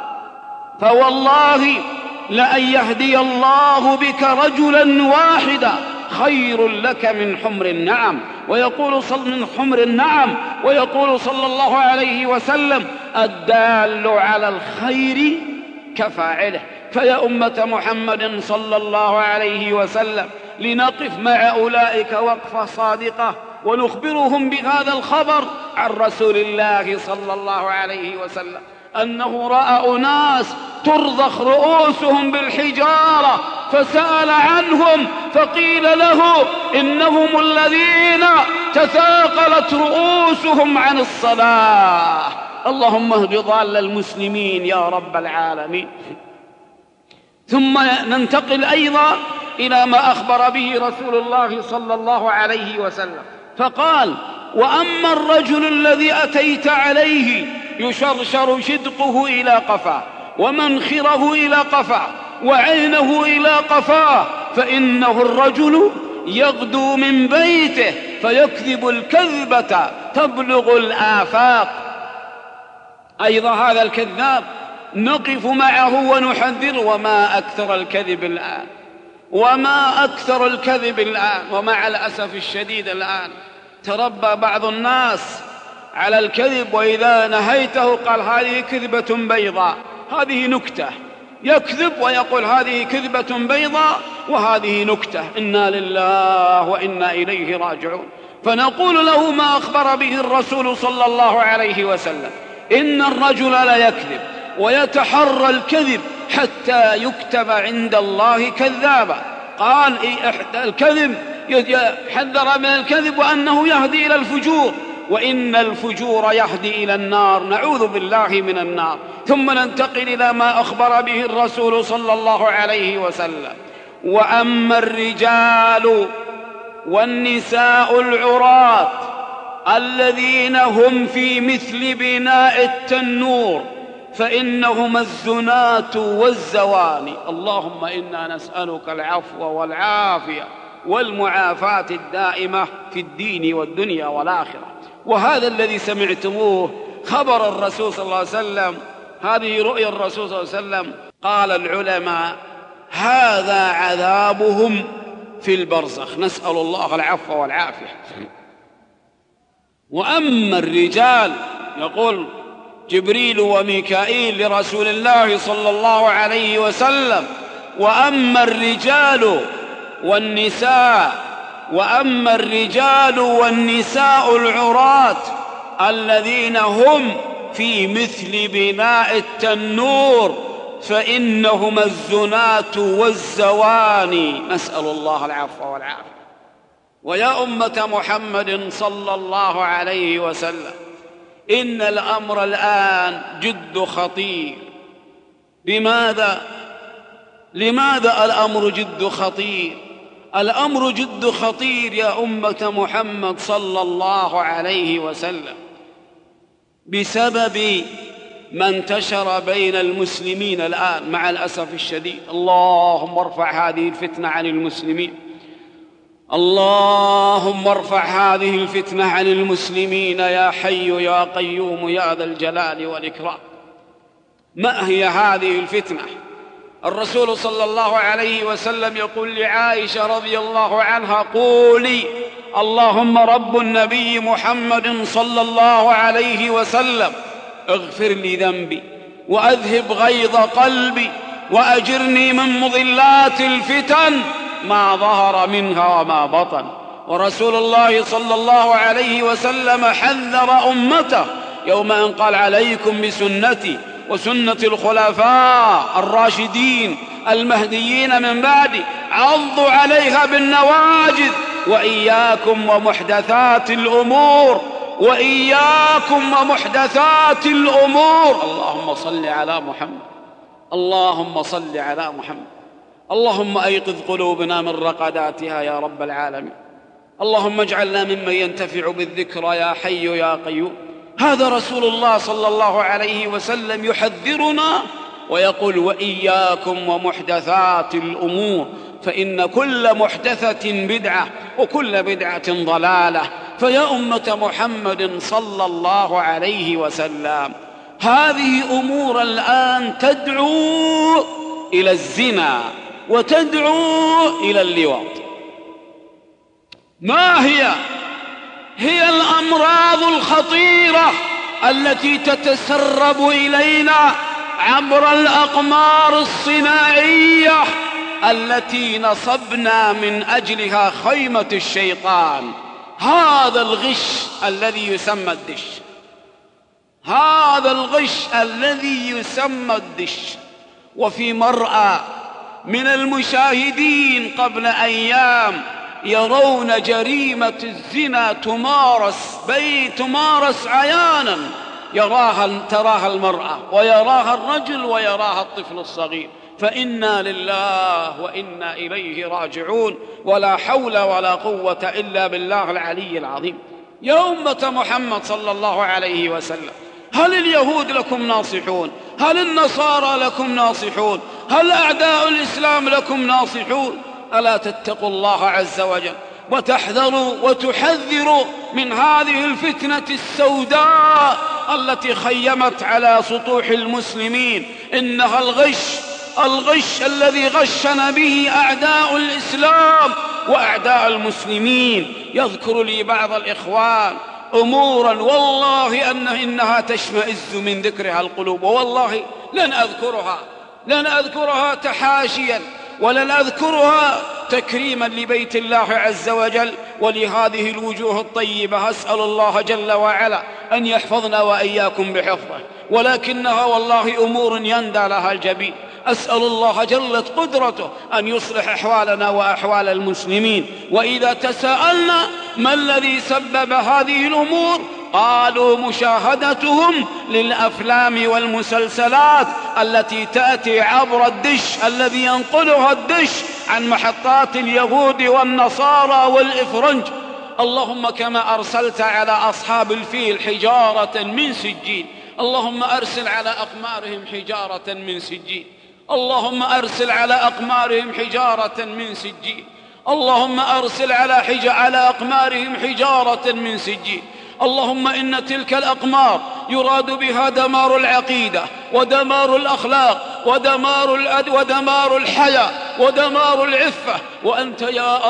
فوالله لأن يهدي الله بك رجلا واحدا خير لك من حمر النعم. ويقول صل من حمر النعم ويقول صلى الله عليه وسلم: الدال على الخير كفاعله. فيا أمة محمد صلى الله عليه وسلم لنقف مع أولئك وقفة صادقة ونخبرهم بهذا الخبر عن رسول الله صلى الله عليه وسلم أنه رأى أناس ترضخ رؤوسهم بالحجارة فسأل عنهم فقيل له: إنهم الذين تثاقلت رؤوسهم عن الصلاة. اللهم اهد ضال المسلمين يا رب العالمين. ثم ننتقل أيضا إلى ما أخبر به رسول الله صلى الله عليه وسلم فقال: وأما الرجل الذي أتيت عليه يشرشر شدقه إلى قفاه ومنخره إلى قفاه وعينه إلى قفاه فإنه الرجل يغدو من بيته فيكذب الكذبة تبلغ الآفاق. أيضا هذا الكذاب نقف معه ونحذر. وما أكثر الكذب الآن وما أكثر الكذب الآن ومع الأسف الشديد الآن تربى بعض الناس على الكذب، وإذا نهيته قال: هذه كذبة بيضاء، هذه نكتة. يكذب ويقول: هذه كذبة بيضاء وهذه نكتة. إنا لله وإنا إليه راجعون. فنقول له ما أخبر به الرسول صلى الله عليه وسلم: إن الرجل لا يكذب ويتحرى الكذب حتى يكتب عند الله كذابا. قال: الكذب حذر من الكذب وأنه يهدي إلى الفجور، وإن الفجور يهدي إلى النار، نعوذ بالله من النار. ثم ننتقل إلى ما أخبر به الرسول صلى الله عليه وسلم: وأما الرجال والنساء العراة الذين هم في مثل بناء التنور فإنهما الزنات والزواني. اللهم إنا نسألك العفو والعافية والمعافاة الدائمة في الدين والدنيا والآخرة. وهذا الذي سمعتموه خبر الرسول صلى الله عليه وسلم، هذه رؤيا الرسول صلى الله عليه وسلم. قال العلماء هذا عذابهم في البرزخ، نسأل الله العفو والعافية. وأما الرجال، يقول جبريل وميكائيل لرسول الله صلى الله عليه وسلم: وأما الرجال والنساء وأما الرجال والنساء العراة الذين هم في مثل بناء التنور فإنهما الزنات والزواني، نسأل الله العفو والعافية. ويا أمة محمد صلى الله عليه وسلم، إن الأمر الآن جد خطير. لماذا؟ لماذا الأمر جد خطير؟ الأمر جد خطير يا أمة محمد صلى الله عليه وسلم بسبب ما انتشر بين المسلمين الآن مع الأسف الشديد. اللهم ارفع هذه الفتنة عن المسلمين، اللهم ارفع هذه الفتنة عن المسلمين يا حي يا قيوم يا ذا الجلال والإكرام. ما هي هذه الفتنة؟ الرسول صلى الله عليه وسلم يقول لعائشة رضي الله عنها: قولي اللهم رب النبي محمد صلى الله عليه وسلم اغفر لي ذنبي وأذهب غيظ قلبي وأجرني من مضلات الفتن ما ظهر منها وما بطن. ورسول الله صلى الله عليه وسلم حذر أمته يوم أن قال: عليكم بسنتي وسنة الخلفاء الراشدين المهديين من بعدي، عضوا عليها بالنواجذ، وإياكم ومحدثات الأمور، وإياكم ومحدثات الأمور. اللهم صل على محمد، اللهم صل على محمد. اللهم أيقظ قلوبنا من رقداتها يا رب العالمين. اللهم اجعلنا ممن ينتفع بالذكرى يا حي يا قيوم. هذا رسول الله صلى الله عليه وسلم يحذرنا ويقول: وإياكم ومحدثات الأمور، فإن كل محدثة بدعة وكل بدعة ضلالة. فيا أمة محمد صلى الله عليه وسلم، هذه أمور الآن تدعو إلى الزنا وتدعو إلى اللواط. ما هي؟ هي الأمراض الخطيرة التي تتسرب إلينا عبر الأقمار الصناعية التي نصبنا من أجلها خيمة الشيطان. هذا الغش الذي يسمى الدش، هذا الغش الذي يسمى الدش. وفي مرأى من المشاهدين قبل أيام يرون جريمة الزنا تمارس بي تمارس عيانا، يراها تراها المرأة ويراها الرجل ويراها الطفل الصغير. فإنا لله وإنا إليه راجعون، ولا حول ولا قوة إلا بالله العلي العظيم. يا أمة محمد صلى الله عليه وسلم، هل اليهود لكم ناصحون؟ هل النصارى لكم ناصحون؟ هل أعداء الإسلام لكم ناصحون؟ ألا تتقوا الله عز وجل وتحذروا وتحذروا من هذه الفتنة السوداء التي خيمت على سطوح المسلمين. إنها الغش، الغش الذي غشنا به أعداء الإسلام وأعداء المسلمين. يذكر لي بعض الإخوان أمورا والله أن إنها تشمئز من ذكرها القلوب، والله لن أذكرها لن أذكرها تحاشيا، ولن أذكرها تكريما لبيت الله عز وجل ولهذه الوجوه الطيبة. أسأل الله جل وعلا أن يحفظنا وإياكم بحفظه، ولكنها والله أمور يندى لها الجبين. أسأل الله جلت قدرته أن يصلح أحوالنا وأحوال المسلمين. وإذا تساءلنا ما الذي سبب هذه الأمور، قالوا مشاهدتهم للأفلام والمسلسلات التي تأتي عبر الدش الذي ينقلها الدش عن محطات اليهود والنصارى والإفرنج. اللهم كما أرسلت على أصحاب الفيل حجارة من سجيل، اللهم أرسل على أقمارهم حجارة من سجيل، اللهم أرسل على أقمارهم حجارة من سجيل، اللهم أرسل على, حج... على أقمارهم حجارة من سجيل. اللهم إن تلك الأقمار يراد بها دمار العقيدة ودمار الأخلاق ودمار الأد ودمار الحياة ودمار العفة، وأنت يا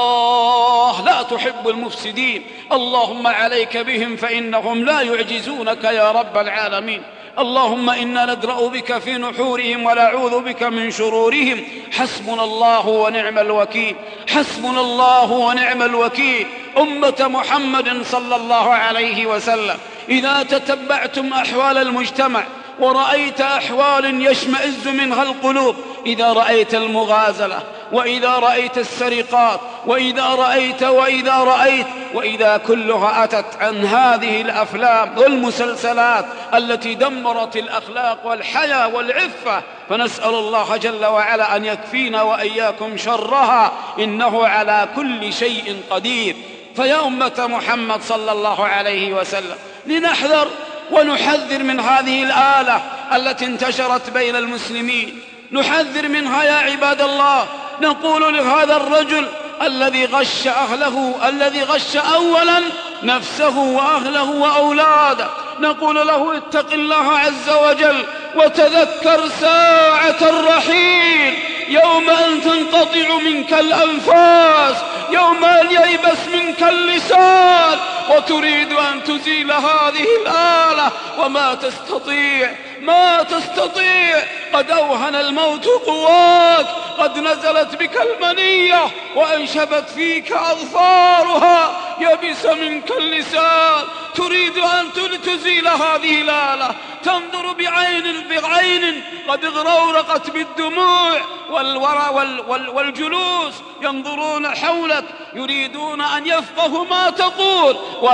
الله لا تحب المفسدين. اللهم عليك بهم فإنهم لا يعجزونك يا رب العالمين. اللهم إنا ندرأ بك في نحورهم ونعوذ بك من شرورهم. حسبنا الله ونعم الوكيل، حسبنا الله ونعم الوكيل. أمة محمد صلى الله عليه وسلم، إذا تتبعتم أحوال المجتمع ورأيت أحوال يشمئز منها القلوب، إذا رأيت المغازلة وإذا رأيت السرقات وإذا رأيت وإذا رأيت وإذا كلها أتت عن هذه الأفلام والمسلسلات التي دمرت الأخلاق والحياة والعفة، فنسأل الله جل وعلا أن يكفينا وإياكم شرها، إنه على كل شيء قدير. فيا أمة محمد صلى الله عليه وسلم، لنحذر ونحذر من هذه الآلة التي انتشرت بين المسلمين، نحذر منها يا عباد الله. نقول لهذا الرجل الذي غش أهله، الذي غش أولا نفسه وأهله وأولاده، نقول له اتق الله عز وجل وتذكر ساعة الرحيل، يوم أن تنقطع منك الأنفاس، يوم أن ييبس منك اللسان، وتريد أن تزيل هذه الآلة وما تستطيع، ما تستطيع. قد أوهن الموت قواك، قد نزلت بك المنية وأنشبت فيك أظفارها، يبس منك اللسان، تريد أن تزيل هذه الآلة، تنظر بعين بعين قد اغرورقت بالدموع، والورى وال وال والجلوس ينظرون حولك يريدون أن يفقهوا ما تقول،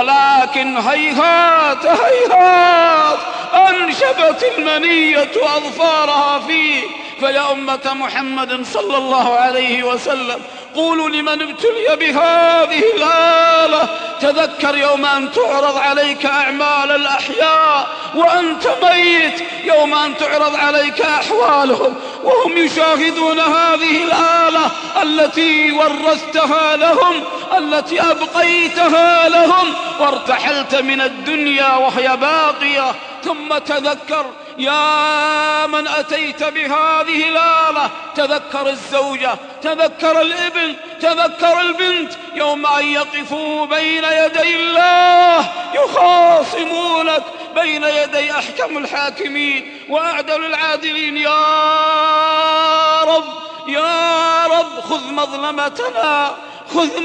ولكن هيهات هيهات أنشبت المنية أظفارها فيك. فيا أمة محمد صلى الله عليه وسلم، قولوا لمن ابتلي بهذه الآلة تذكر يوم أن تعرض عليك أعمال الأحياء وأنت ميت، يوم أن تعرض عليك أحوالهم وهم يشاهدون هذه الآلة التي ورثتها لهم، التي أبقيتها لهم وارتحلت من الدنيا وهي باقية. ثم تذكر يا من أتيت بهذه الآلة، تذكر الزوجة، تذكر الابن، تذكر البنت، يوم أن يقفوا بين يدي الله يخاصمونك بين يدي أحكم الحاكمين وأعدل العادلين. يا رب يا رب خذ مظلمتنا، خذ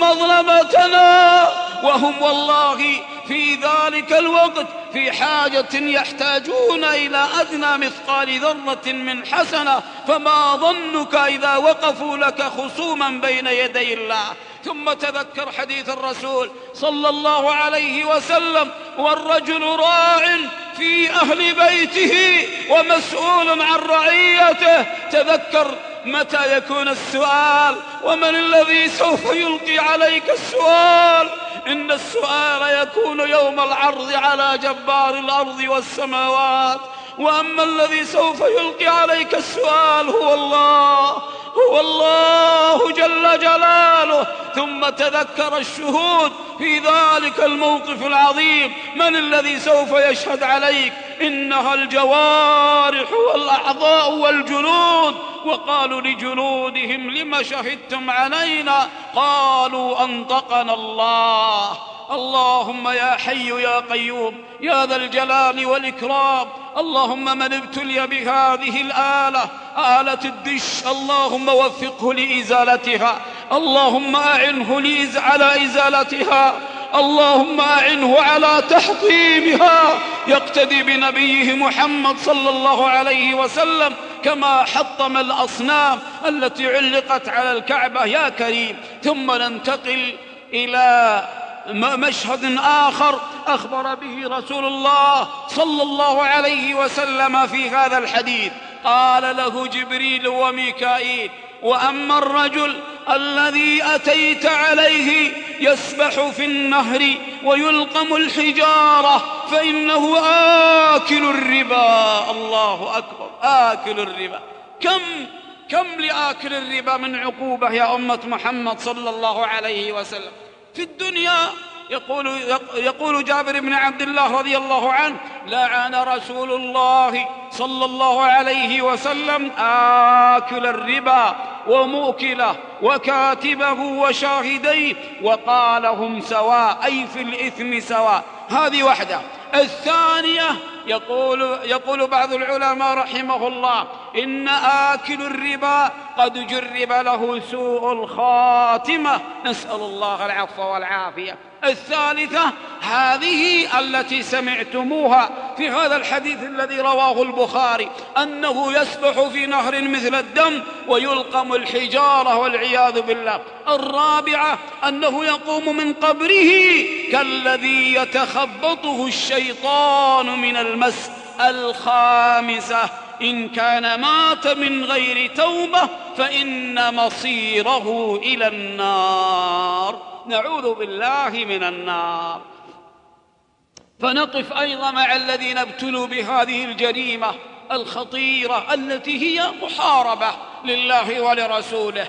مظلمتنا، وهم والله في ذلك الوقت في حاجة يحتاجون إلى أدنى مثقال ذرة من حسنة، فما ظنك إذا وقفوا لك خصوما بين يدي الله. ثم تذكر حديث الرسول صلى الله عليه وسلم، والرجل راع في أهل بيته ومسؤول عن رعيته. تذكر متى يكون السؤال، ومن الذي سوف يلقي عليك السؤال. إن السؤال يكون يوم العرض على جبار الأرض والسماوات، وأما الذي سوف يلقي عليك السؤال هو الله، هو الله جل جلاله. ثم تذكر الشهود في ذلك الموقف العظيم، من الذي سوف يشهد عليك؟ إنها الجوارح والأعضاء والجلود. وقالوا لجلودهم لم شهدتم علينا؟ قالوا أنطقنا الله. اللهم يا حي يا قيوم يا ذا الجلال والإكرام، اللهم من ابتلي بهذه الآلة، آلة الدش، اللهم وفقه لإزالتها، اللهم أعنه على إزالتها، اللهم أعنه على تحطيمها، يقتدي بنبيه محمد صلى الله عليه وسلم كما حطم الأصنام التي علقت على الكعبة يا كريم. ثم ننتقل إلى مشهد آخر أخبر به رسول الله صلى الله عليه وسلم في هذا الحديث. قال له جبريل وميكائيل: وأما الرجل الذي أتيت عليه يسبح في النهر ويلقم الحجارة فإنه آكل الربا. الله أكبر، آكل الربا. كم كم لآكل الربا من عقوبة يا أمة محمد صلى الله عليه وسلم. في الدنيا يقول, يقول جابر بن عبد الله رضي الله عنه: لعن رسول الله صلى الله عليه وسلم آكل الربا وموكله وكاتبه وشاهديه وقال هم سواء، أي في الإثم سواء. هذه واحدة. الثانية يقول, يقول بعض العلماء رحمه الله: إن آكل الربا قد جرب له سوء الخاتمة، نسأل الله العفو والعافية. الثالثة هذه التي سمعتموها في هذا الحديث الذي رواه البخاري، أنه يسبح في نهر مثل الدم ويلقم الحجارة والعياذ بالله. الرابعة أنه يقوم من قبره كالذي يتخبطه الشيطان من المس. الخامسة إن كان مات من غير توبة فإن مصيره إلى النار، نعوذ بالله من النار. فنقف أيضا مع الذين ابتلوا بهذه الجريمة الخطيرة التي هي محاربة لله ولرسوله.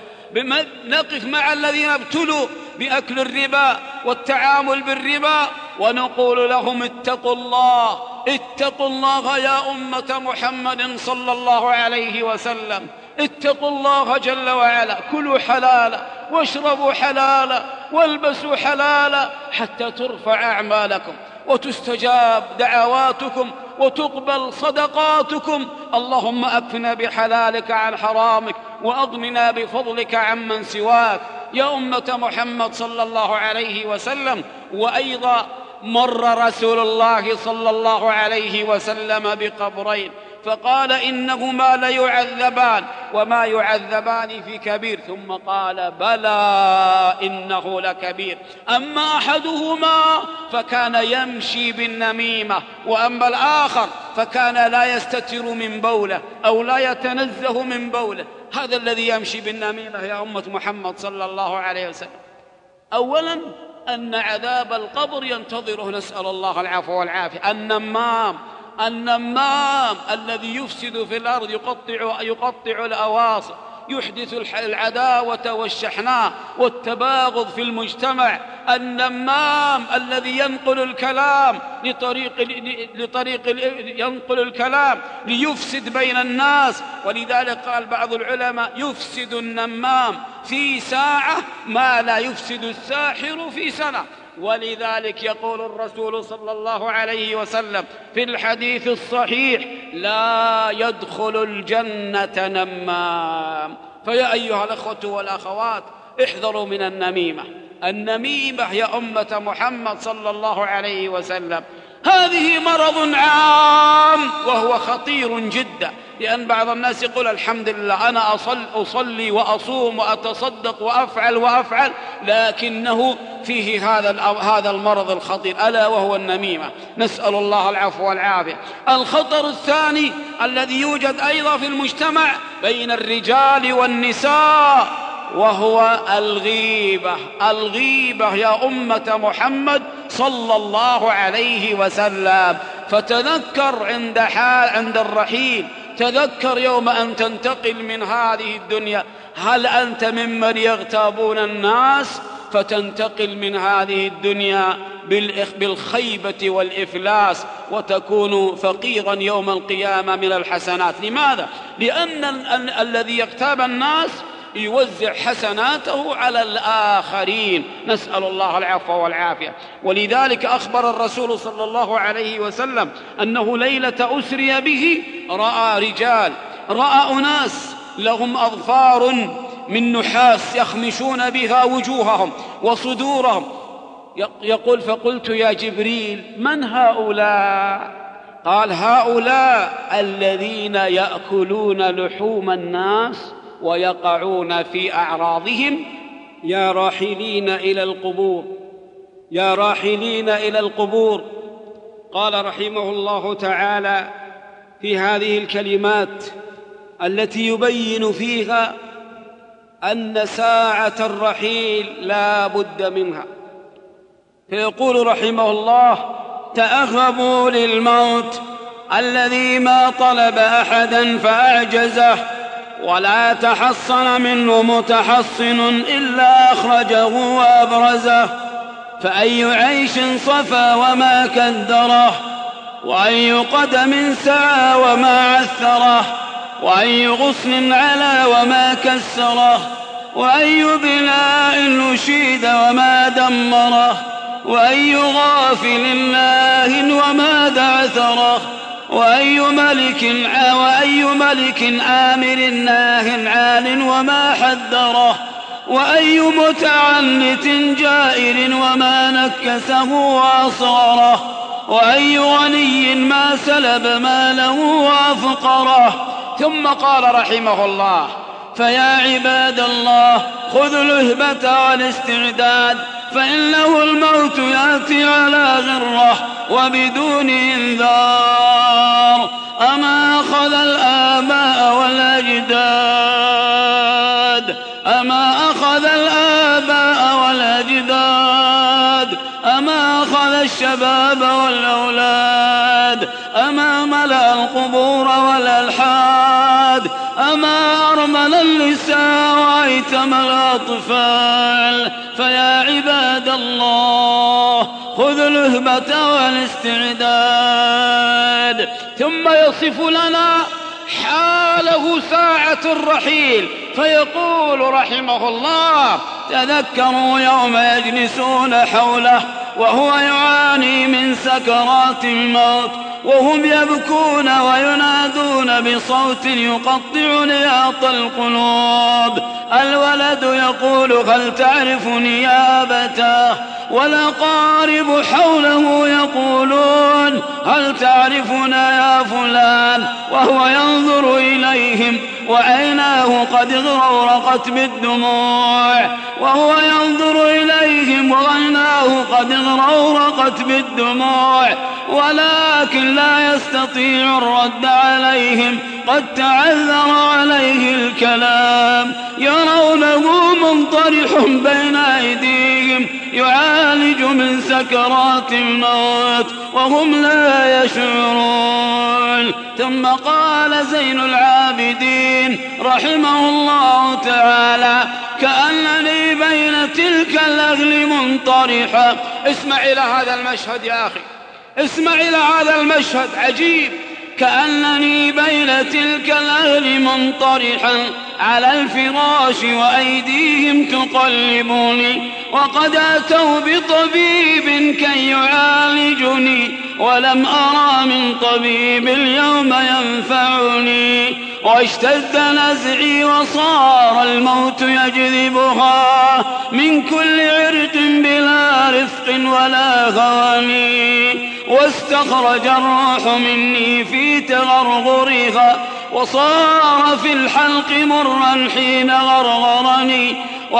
نقف مع الذين ابتلوا بأكل الربا والتعامل بالربا ونقول لهم: اتقوا الله، اتقوا الله يا أمة محمد صلى الله عليه وسلم، اتقوا الله جل وعلا، كلوا حلالا واشربوا حلالا والبسوا حلالا حتى ترفع أعمالكم وتستجاب دعواتكم وتقبل صدقاتكم. اللهم أكفنا بحلالك عن حرامك وأغننا بفضلك عمن سواك يا أمة محمد صلى الله عليه وسلم. وأيضا مر رسول الله صلى الله عليه وسلم بقبرين فقال: إنهما ليعذبان وما يعذبان في كبير، ثم قال: بلى إنه لكبير. أما أحدهما فكان يمشي بالنميمة، وأما الآخر فكان لا يستتر من بوله أو لا يتنزه من بوله. هذا الذي يمشي بالنميمة يا أمة محمد صلى الله عليه وسلم، أولا أن عذاب القبر ينتظره، نسأل الله العفو والعافية. النمام النمام الذي يفسد في الأرض، يقطع, يقطع الأواصر، يحدث العداوة والشحناء والتباغض في المجتمع. النمام الذي ينقل الكلام لطريق, لطريق ينقل الكلام ليفسد بين الناس. ولذلك قال بعض العلماء: يفسد النمام في ساعة ما لا يفسد الساحر في سنة. ولذلك يقول الرسول صلى الله عليه وسلم في الحديث الصحيح: لا يدخل الجنة نمام. فيا أيها الأخوة والأخوات، احذروا من النميمة. النميمة يا أمة محمد صلى الله عليه وسلم هذه مرض عام وهو خطير جدا، لأن بعض الناس يقول: الحمد لله أنا أصل أصلي وأصوم وأتصدق وأفعل وأفعل، لكنه فيه هذا هذا المرض الخطير ألا وهو النميمة، نسأل الله العفو والعافية. الخطر الثاني الذي يوجد أيضا في المجتمع بين الرجال والنساء وهو الغيبة. الغيبة يا أمة محمد صلى الله عليه وسلم. فتذكر عند حال عند الرحيل، تذكر يوم أن تنتقل من هذه الدنيا، هل أنت ممن يغتابون الناس فتنتقل من هذه الدنيا بالخيبة والإفلاس وتكون فقيرا يوم القيامة من الحسنات؟ لماذا؟ لأن الذي يغتاب الناس يوزع حسناته على الآخرين، نسأل الله العفو والعافية. ولذلك أخبر الرسول صلى الله عليه وسلم أنه ليلة أسري به رأى رجال، رأى أناس لهم أظفار من نحاس يخمشون بها وجوههم وصدورهم. يقول: فقلت يا جبريل من هؤلاء؟ قال: هؤلاء الذين يأكلون لحوم الناس ويقعون في أعراضهم. يا راحلين إلى القبور، يا راحلين إلى القبور. قال رحمه الله تعالى في هذه الكلمات التي يبين فيها أن ساعة الرحيل لا بد منها، فيقول رحمه الله: تأهبوا للموت الذي ما طلب أحدا فأعجزه، ولا تحصن منه متحصن إلا أخرجه وأبرزه، فأي عيش صفى وما كدره، وأي قدم سعى وما عثره، وأي غصن علا وما كسره، وأي بناء نشيد وما دمره، وأي غافل لاه وما دعثره، وأي ملك وأي ملك آمر ناه عال وما حذره، وأي متعنت جائر وما نكسه وأصغره، وأي غني ما سلب ماله وأفقره. ثم قال رحمه الله: فيا عباد الله خذوا الهبة والاستعداد، فإنه الموت يأتي على غرة وبدون إنذار. أما أخذ الآباء والأجداد أما أخذ الآباء والأجداد أما أخذ الشباب والأولاد، أما ملأ القبور والألحاد، أما أرمل النساء وأيتم الأطفال. فيا عباد الله خذوا الهبة والاستعداد. ثم يصف لنا حاله ساعة الرحيل فيقول رحمه الله: تذكروا يوم يجلسون حوله وهو يعاني من سكرات الموت، وهم يبكون وينادون بصوت يقطع نياط القلوب. الولد يقول: هل تعرفني يا أبتاه؟ والأقارب حوله يقولون: هل تعرفنا يا فلان؟ وهو ينظر إليهم وعيناه قد غرقت بالدموع وهو ينظر إليهم وعيناه قد غرقت بالدموع ولكن لا يستطيع الرد عليهم، قد تعذر عليه الكلام. يرونه منطرح بين أيديهم يعالج من سكرات الموت وهم لا يشعرون. ثم قال زين العابدين رحمه الله تعالى: كأنني بين تلك الأغل منطرحة. اسمع إلى هذا المشهد يا أخي، اسمع إلى هذا المشهد عجيب. كأنني بين تلك الأهل منطرحا على الفراش وأيديهم تقلبني، وقد أتوا بطبيب كي يعالجني ولم أرى من طبيب اليوم ينفعني. واشتد نزعي وصار الموت يجذبها من كل عرق بلا رفق ولا غواني، واستخرج الروح مني في تغرغرها وصار في الحلق مرا حين غرغرني،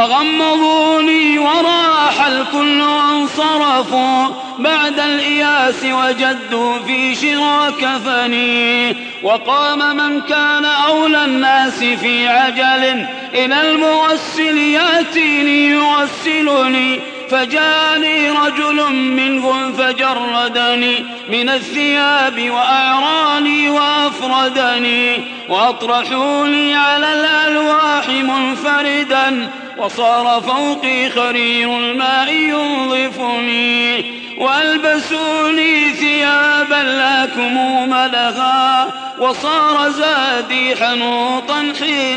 وغمضوني وراح الكل وانصرفوا بعد الإياس وجدوا في شرى كفني. وقام من كان أولى الناس في عجل إلى المغسل يأتيني يغسلني، فجاءني رجل منهم فجردني من الثياب وأعراني وأفردني، وأطرحوني على الألواح منفردا، وصار فوقي خرير الماء ينظفني، وألبسوني ثيابا لا كموم لها، وصار زادي حنوطا حين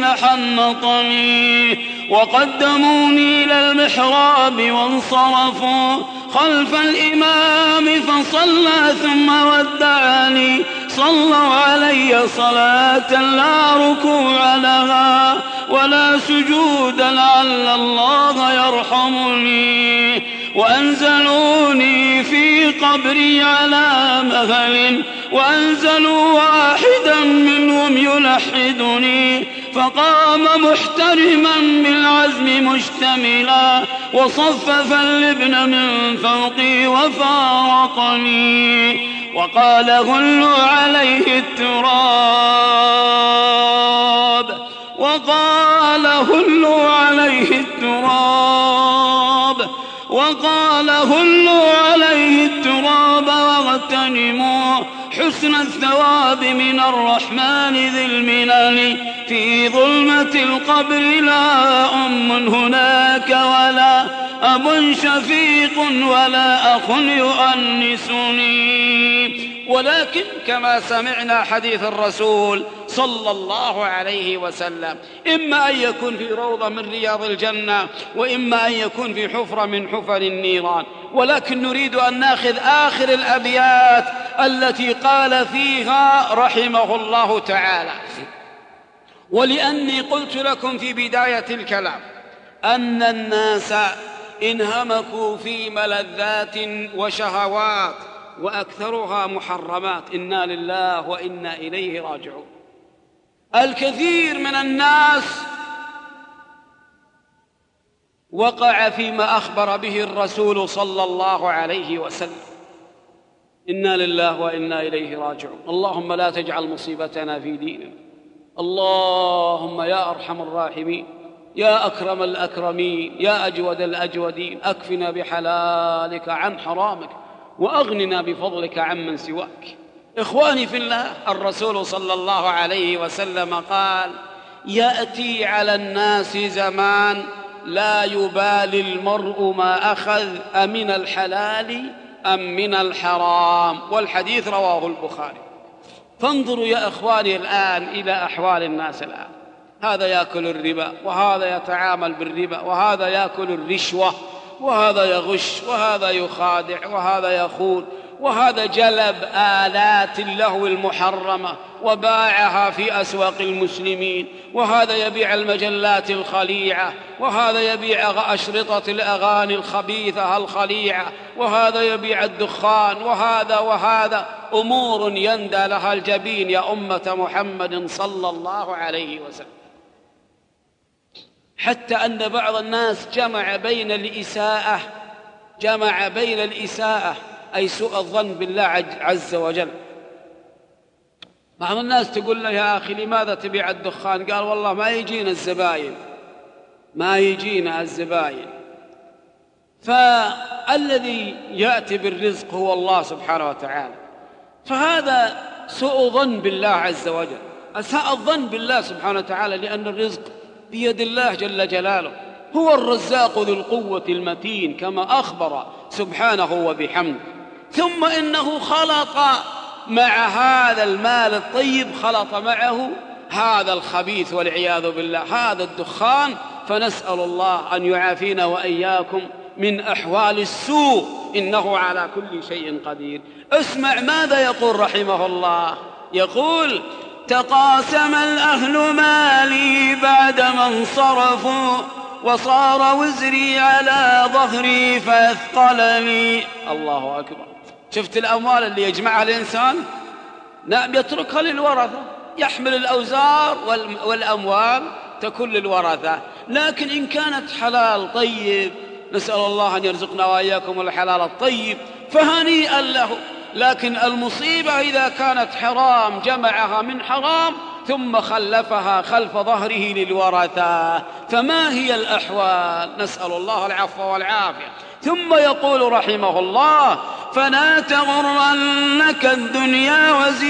حنطني. وقدموني إلى المحراب وانصرفوا خلف الإمام فصلى ثم ودعني، صلوا علي صلاة لا ركوع لها ولا سجود لعل الله يرحمني. وأنزلوني في قبري على مهل، وأنزلوا واحدا منهم يلحدني، فقام محترما بالعزم مشتملا، وصفف اللبن من فوقي وفارقني، وقال غلوا عليه التراب وقال هلوا عليه التراب وقال هلوا عليه التراب واغتنموا حسن الثواب من الرحمن ذي المنن. في ظلمة القبر لا أم هناك ولا أب شفيق ولا أخ يؤنسني. ولكن كما سمعنا حديث الرسول صلى الله عليه وسلم، إما أن يكون في روضة من رياض الجنة، وإما أن يكون في حفرة من حفر النيران. ولكن نريد أن نأخذ آخر الأبيات التي قال فيها رحمه الله تعالى: ولأني قلت لكم في بداية الكلام أن الناس انهمكوا في ملذات وشهوات وأكثرها محرمات، إنا لله وإنا إليه راجعون. الكثير من الناس وقع فيما أخبر به الرسول صلى الله عليه وسلم، إنا لله وإنا إليه راجعون. اللهم لا تجعل مصيبتنا في ديننا، اللهم يا أرحم الراحمين، يا أكرم الأكرمين، يا أجود الأجودين، أكفنا بحلالك عن حرامك، وأغننا بفضلك عمن سواك. إخواني في الله، الرسول صلى الله عليه وسلم قال: يأتي على الناس زمان لا يبالي المرء ما أخذ أمن الحلال أم من الحرام، والحديث رواه البخاري. فانظروا يا إخواني الآن إلى أحوال الناس الآن، هذا يأكل الربا، وهذا يتعامل بالربا، وهذا يأكل الرشوة، وهذا يغش، وهذا يخادع، وهذا يخون، وهذا جلب آلات اللهو المحرمة وباعها في أسواق المسلمين، وهذا يبيع المجلات الخليعة، وهذا يبيع أشرطة الأغاني الخبيثة الخليعة، وهذا يبيع الدخان، وهذا وهذا أمور يندى لها الجبين يا أمة محمد صلى الله عليه وسلم. حتى أن بعض الناس جمع بين الإساءة جمع بين الإساءة أي سوء الظن بالله عز وجل. بعض الناس تقول له: يا أخي لماذا تبيع الدخان؟ قال: والله ما يجينا الزباين ما يجينا الزباين. فالذي يأتي بالرزق هو الله سبحانه وتعالى، فهذا سوء ظن بالله عز وجل، أساء الظن بالله سبحانه وتعالى، لأن الرزق بيد الله جل جلاله، هو الرزاق ذو القوة المتين كما أخبر سبحانه وبحمده. ثم إنه خلط مع هذا المال الطيب خلط معه هذا الخبيث والعياذ بالله، هذا الدخان. فنسأل الله أن يعافينا وإياكم من أحوال السوء، إنه على كل شيء قدير. اسمع ماذا يقول رحمه الله، يقول: تقاسم الأهل مالي بعدما انصرفوا، وصار وزري على ظهري فأثقلني. الله أكبر. شفت الأموال اللي يجمعها الإنسان؟ نعم، يتركها للورثة، يحمل الأوزار والأموال تكون للورثة. لكن إن كانت حلال طيب، نسأل الله أن يرزقنا وإياكم الحلال الطيب، فهنيئا له. لكن المصيبة إذا كانت حرام، جمعها من حرام ثم خلفها خلف ظهره للورثة، فما هي الأحوال؟ نسأل الله العفو والعافية. ثم يقول رحمه الله: فلا تغرنك الدنيا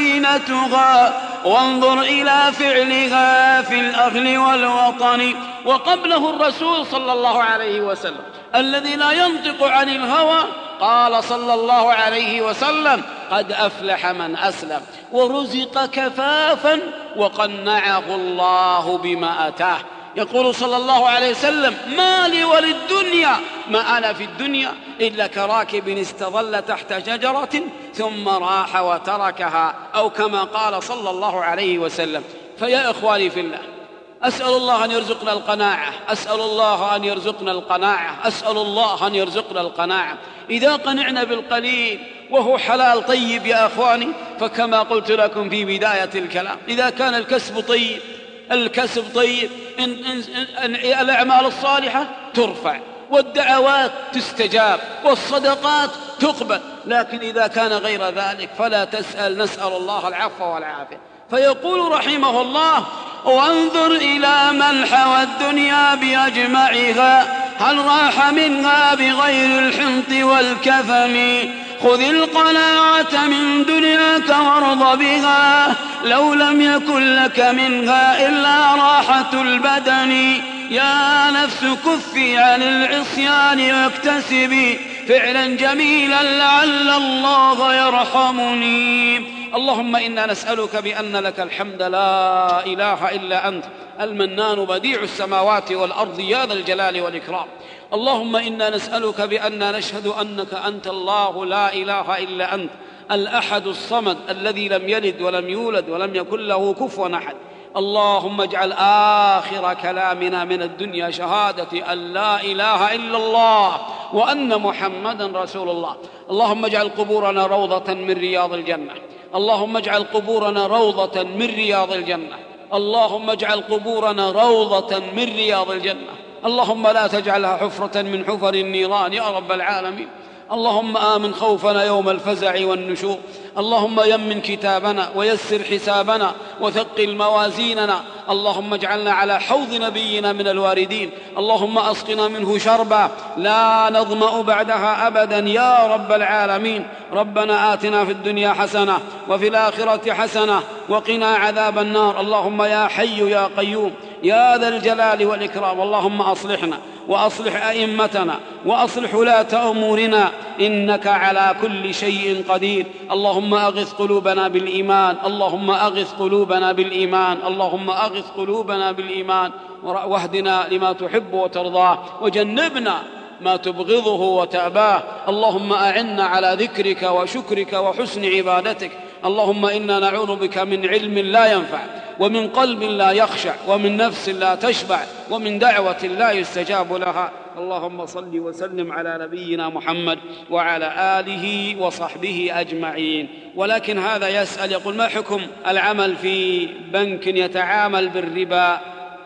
وزينتها، وانظر إلى فعلها في الأهل والوطن. وقبله الرسول صلى الله عليه وسلم الذي لا ينطق عن الهوى قال صلى الله عليه وسلم: قد أفلح من أسلم ورزق كفافا وقنعه الله بما أتاه. يقول صلى الله عليه وسلم: ما لي وللدنيا، ما أنا في الدنيا إلا كراكب استظل تحت شجرة ثم راح وتركها، أو كما قال صلى الله عليه وسلم. فيا إخواني في الله، أسأل الله أن يرزقنا القناعة، أسأل الله أن يرزقنا القناعة، أسأل الله أن يرزقنا القناعة. إذا قنعنا بالقليل وهو حلال طيب يا أخواني، فكما قلت لكم في بداية الكلام، إذا كان الكسب طيب الكسب طيب إن إن إن الأعمال الصالحة ترفع، والدعوات تستجاب، والصدقات تقبل. لكن إذا كان غير ذلك فلا تسأل، نسأل الله العفو والعافية. فيقول رحمه الله: وانظر إلى من حوى الدنيا بأجمعها، هل راح منها بغير الحنط والكفن. خذ القناعة من دنياك وارض بها، لو لم يكن لك منها إلا راحة البدن. يا نفس كفي عن العصيان واكتسبي فعلا جميلا لعل الله يرحمني. اللهم إنا نسألك بأن لك الحمد لا إله إلا أنت المنان بديع السماوات والأرض يا ذا الجلال والإكرام. اللهم إنا نسألك بأن نشهد أنك أنت الله لا إله إلا أنت الأحد الصمد الذي لم يلد ولم يولد ولم يكن له كفوا أحد. اللهم اجعل آخر كلامنا من الدنيا شهادة أن لا إله إلا الله وأن محمدا رسول الله. اللهم اجعل قبورنا روضة من رياض الجنة. اللهم اجعل قبورنا روضة من رياض الجنة. اللهم اجعل قبورنا روضة من رياض الجنة. اللهم لا تجعلها حفرة من حفر النيران يا رب العالمين. اللهم آمن خوفنا يوم الفزع والنشور. اللهم يمن كتابنا ويسر حسابنا وثقل موازيننا. اللهم اجعلنا على حوض نبينا من الواردين. اللهم أسقنا منه شربا لا نظمأ بعدها أبدا يا رب العالمين. ربنا آتنا في الدنيا حسنة وفي الآخرة حسنة وقنا عذاب النار. اللهم يا حي يا قيوم يا ذا الجلال والإكرام اللهم أصلحنا وأصلح أئمتنا وأصلح ولاة أمورنا إنك على كل شيء قدير. اللهم أغث قلوبنا بالإيمان. اللهم أغث قلوبنا بالإيمان. اللهم أغث قلوبنا بالإيمان واهدنا لما تحب وترضاه وجنبنا ما تبغضه وتأباه. اللهم أعنا على ذكرك وشكرك وحسن عبادتك. اللهم إنا نعوذ بك من علم لا ينفع ومن قلب لا يخشع ومن نفس لا تشبع ومن دعوة لا يستجاب لها. اللهم صل وسلم على نبينا محمد وعلى آله وصحبه أجمعين. ولكن هذا يسأل يقول ما حكم العمل في بنك يتعامل بالربا؟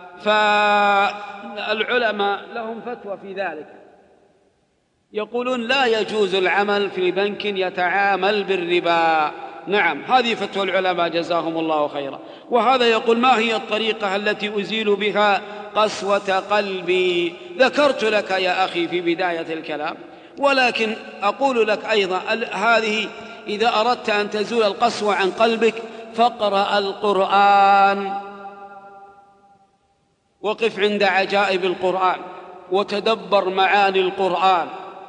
فالعلماء لهم فتوى في ذلك، يقولون لا يجوز العمل في بنك يتعامل بالربا. نعم هذه فتوى العلماء جزاهم الله خيرا. وهذا يقول ما هي الطريقة التي أزيل بها قسوة قلبي؟ ذكرت لك يا أخي في بداية الكلام، ولكن أقول لك أيضا هذه إذا أردت أن تزول القسوة عن قلبك فاقرأ القرآن، وقف عند عجائب القرآن وتدبر معاني القرآن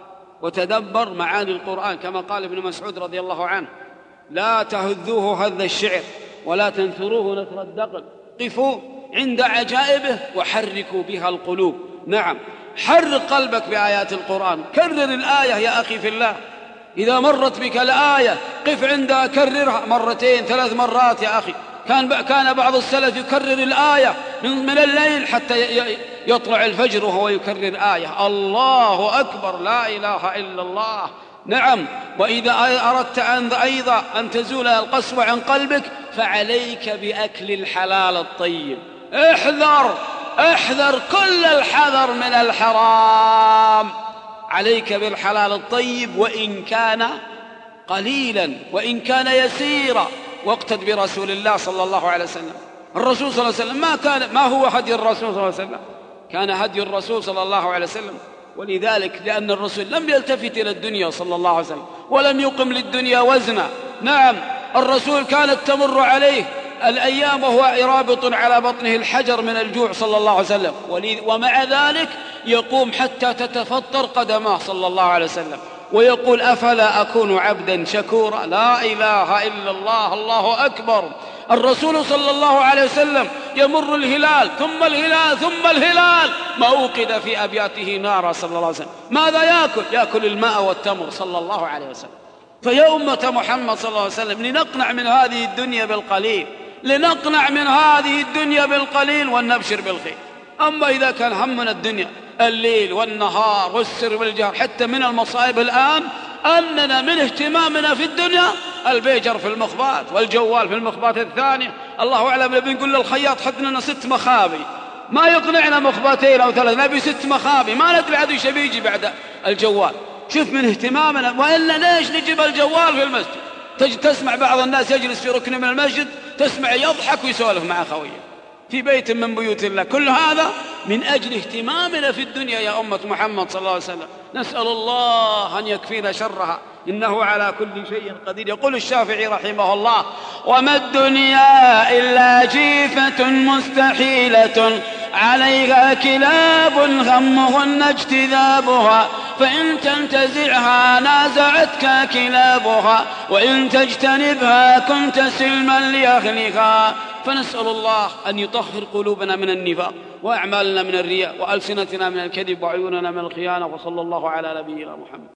وتدبر معاني القرآن كما قال ابن مسعود رضي الله عنه لا تهذوه هذ الشعر ولا تنثروه نثر الدقل، قفوا عند عجائبه وحركوا بها القلوب. نعم حرك قلبك بآيات القرآن، كرر الآية يا أخي في الله. إذا مرت بك الآية قف عندها كررها مرتين ثلاث مرات يا أخي. كان كان بعض السلف يكرر الآية من الليل حتى يطلع الفجر وهو يكرر آية. الله أكبر لا إله إلا الله. نعم وإذا أردت أن أيضا أن تزول القسوة عن قلبك فعليك بأكل الحلال الطيب. احذر احذر كل الحذر من الحرام. عليك بالحلال الطيب وإن كان قليلا وإن كان يسيرا، واقتد برسول الله صلى الله عليه وسلم. الرسول صلى الله عليه وسلم ما كان ما هو هدي الرسول صلى الله عليه وسلم؟ كان هدي الرسول صلى الله عليه وسلم. ولذلك لأن الرسول لم يلتفت إلى الدنيا صلى الله عليه وسلم ولم يقم للدنيا وزنا. نعم الرسول كانت تمر عليه الأيام وهو رابط على بطنه الحجر من الجوع صلى الله عليه وسلم، ومع ذلك يقوم حتى تتفطر قدماه صلى الله عليه وسلم ويقول أفلا أكون عبدا شكورا. لا إله إلا الله. الله أكبر. الرسول صلى الله عليه وسلم يمر الهلال ثم الهلال ثم الهلال ما أوقد في أبياته نارا صلى الله عليه وسلم. ماذا يأكل؟ يأكل الماء والتمر صلى الله عليه وسلم. فيا أمة محمد صلى الله عليه وسلم لنقنع من هذه الدنيا بالقليل، لنقنع من هذه الدنيا بالقليل ونبشر بالخير. أما إذا كان همنا الدنيا الليل والنهار والسر والجهر حتى من المصائب الآن أننا من اهتمامنا في الدنيا البيجر في المخبات والجوال في المخبات الثانية. الله أعلم بنقول للخياط حط لنا ست مخابي، ما يقنعنا مخباتين أو ثلاث، نبي ست مخابي، ما ندري عاد ايش بيجي بعد الجوال. شوف من اهتمامنا. وإلا ليش نجيب الجوال في المسجد؟ تجي تسمع بعض الناس يجلس في ركن من المسجد تسمع يضحك ويسولف مع خويه في بيت من بيوت الله. كل هذا من أجل اهتمامنا في الدنيا يا أمة محمد صلى الله عليه وسلم. نسأل الله أن يكفينا شرها إنه على كل شيء قدير. يقول الشافعي رحمه الله وما الدنيا إلا جيفة مستحيلة عليها كلاب غمهن اجتذابها، فإن تنتزعها نازعتك كلابها، وإن تجتنبها كنت سلما لأهلها. فنسأل الله أن يطهر قلوبنا من النفاق، وأعمالنا من الرياء، وألسنتنا من الكذب، وعيوننا من الخيانة. وصلى الله على نبينا محمد.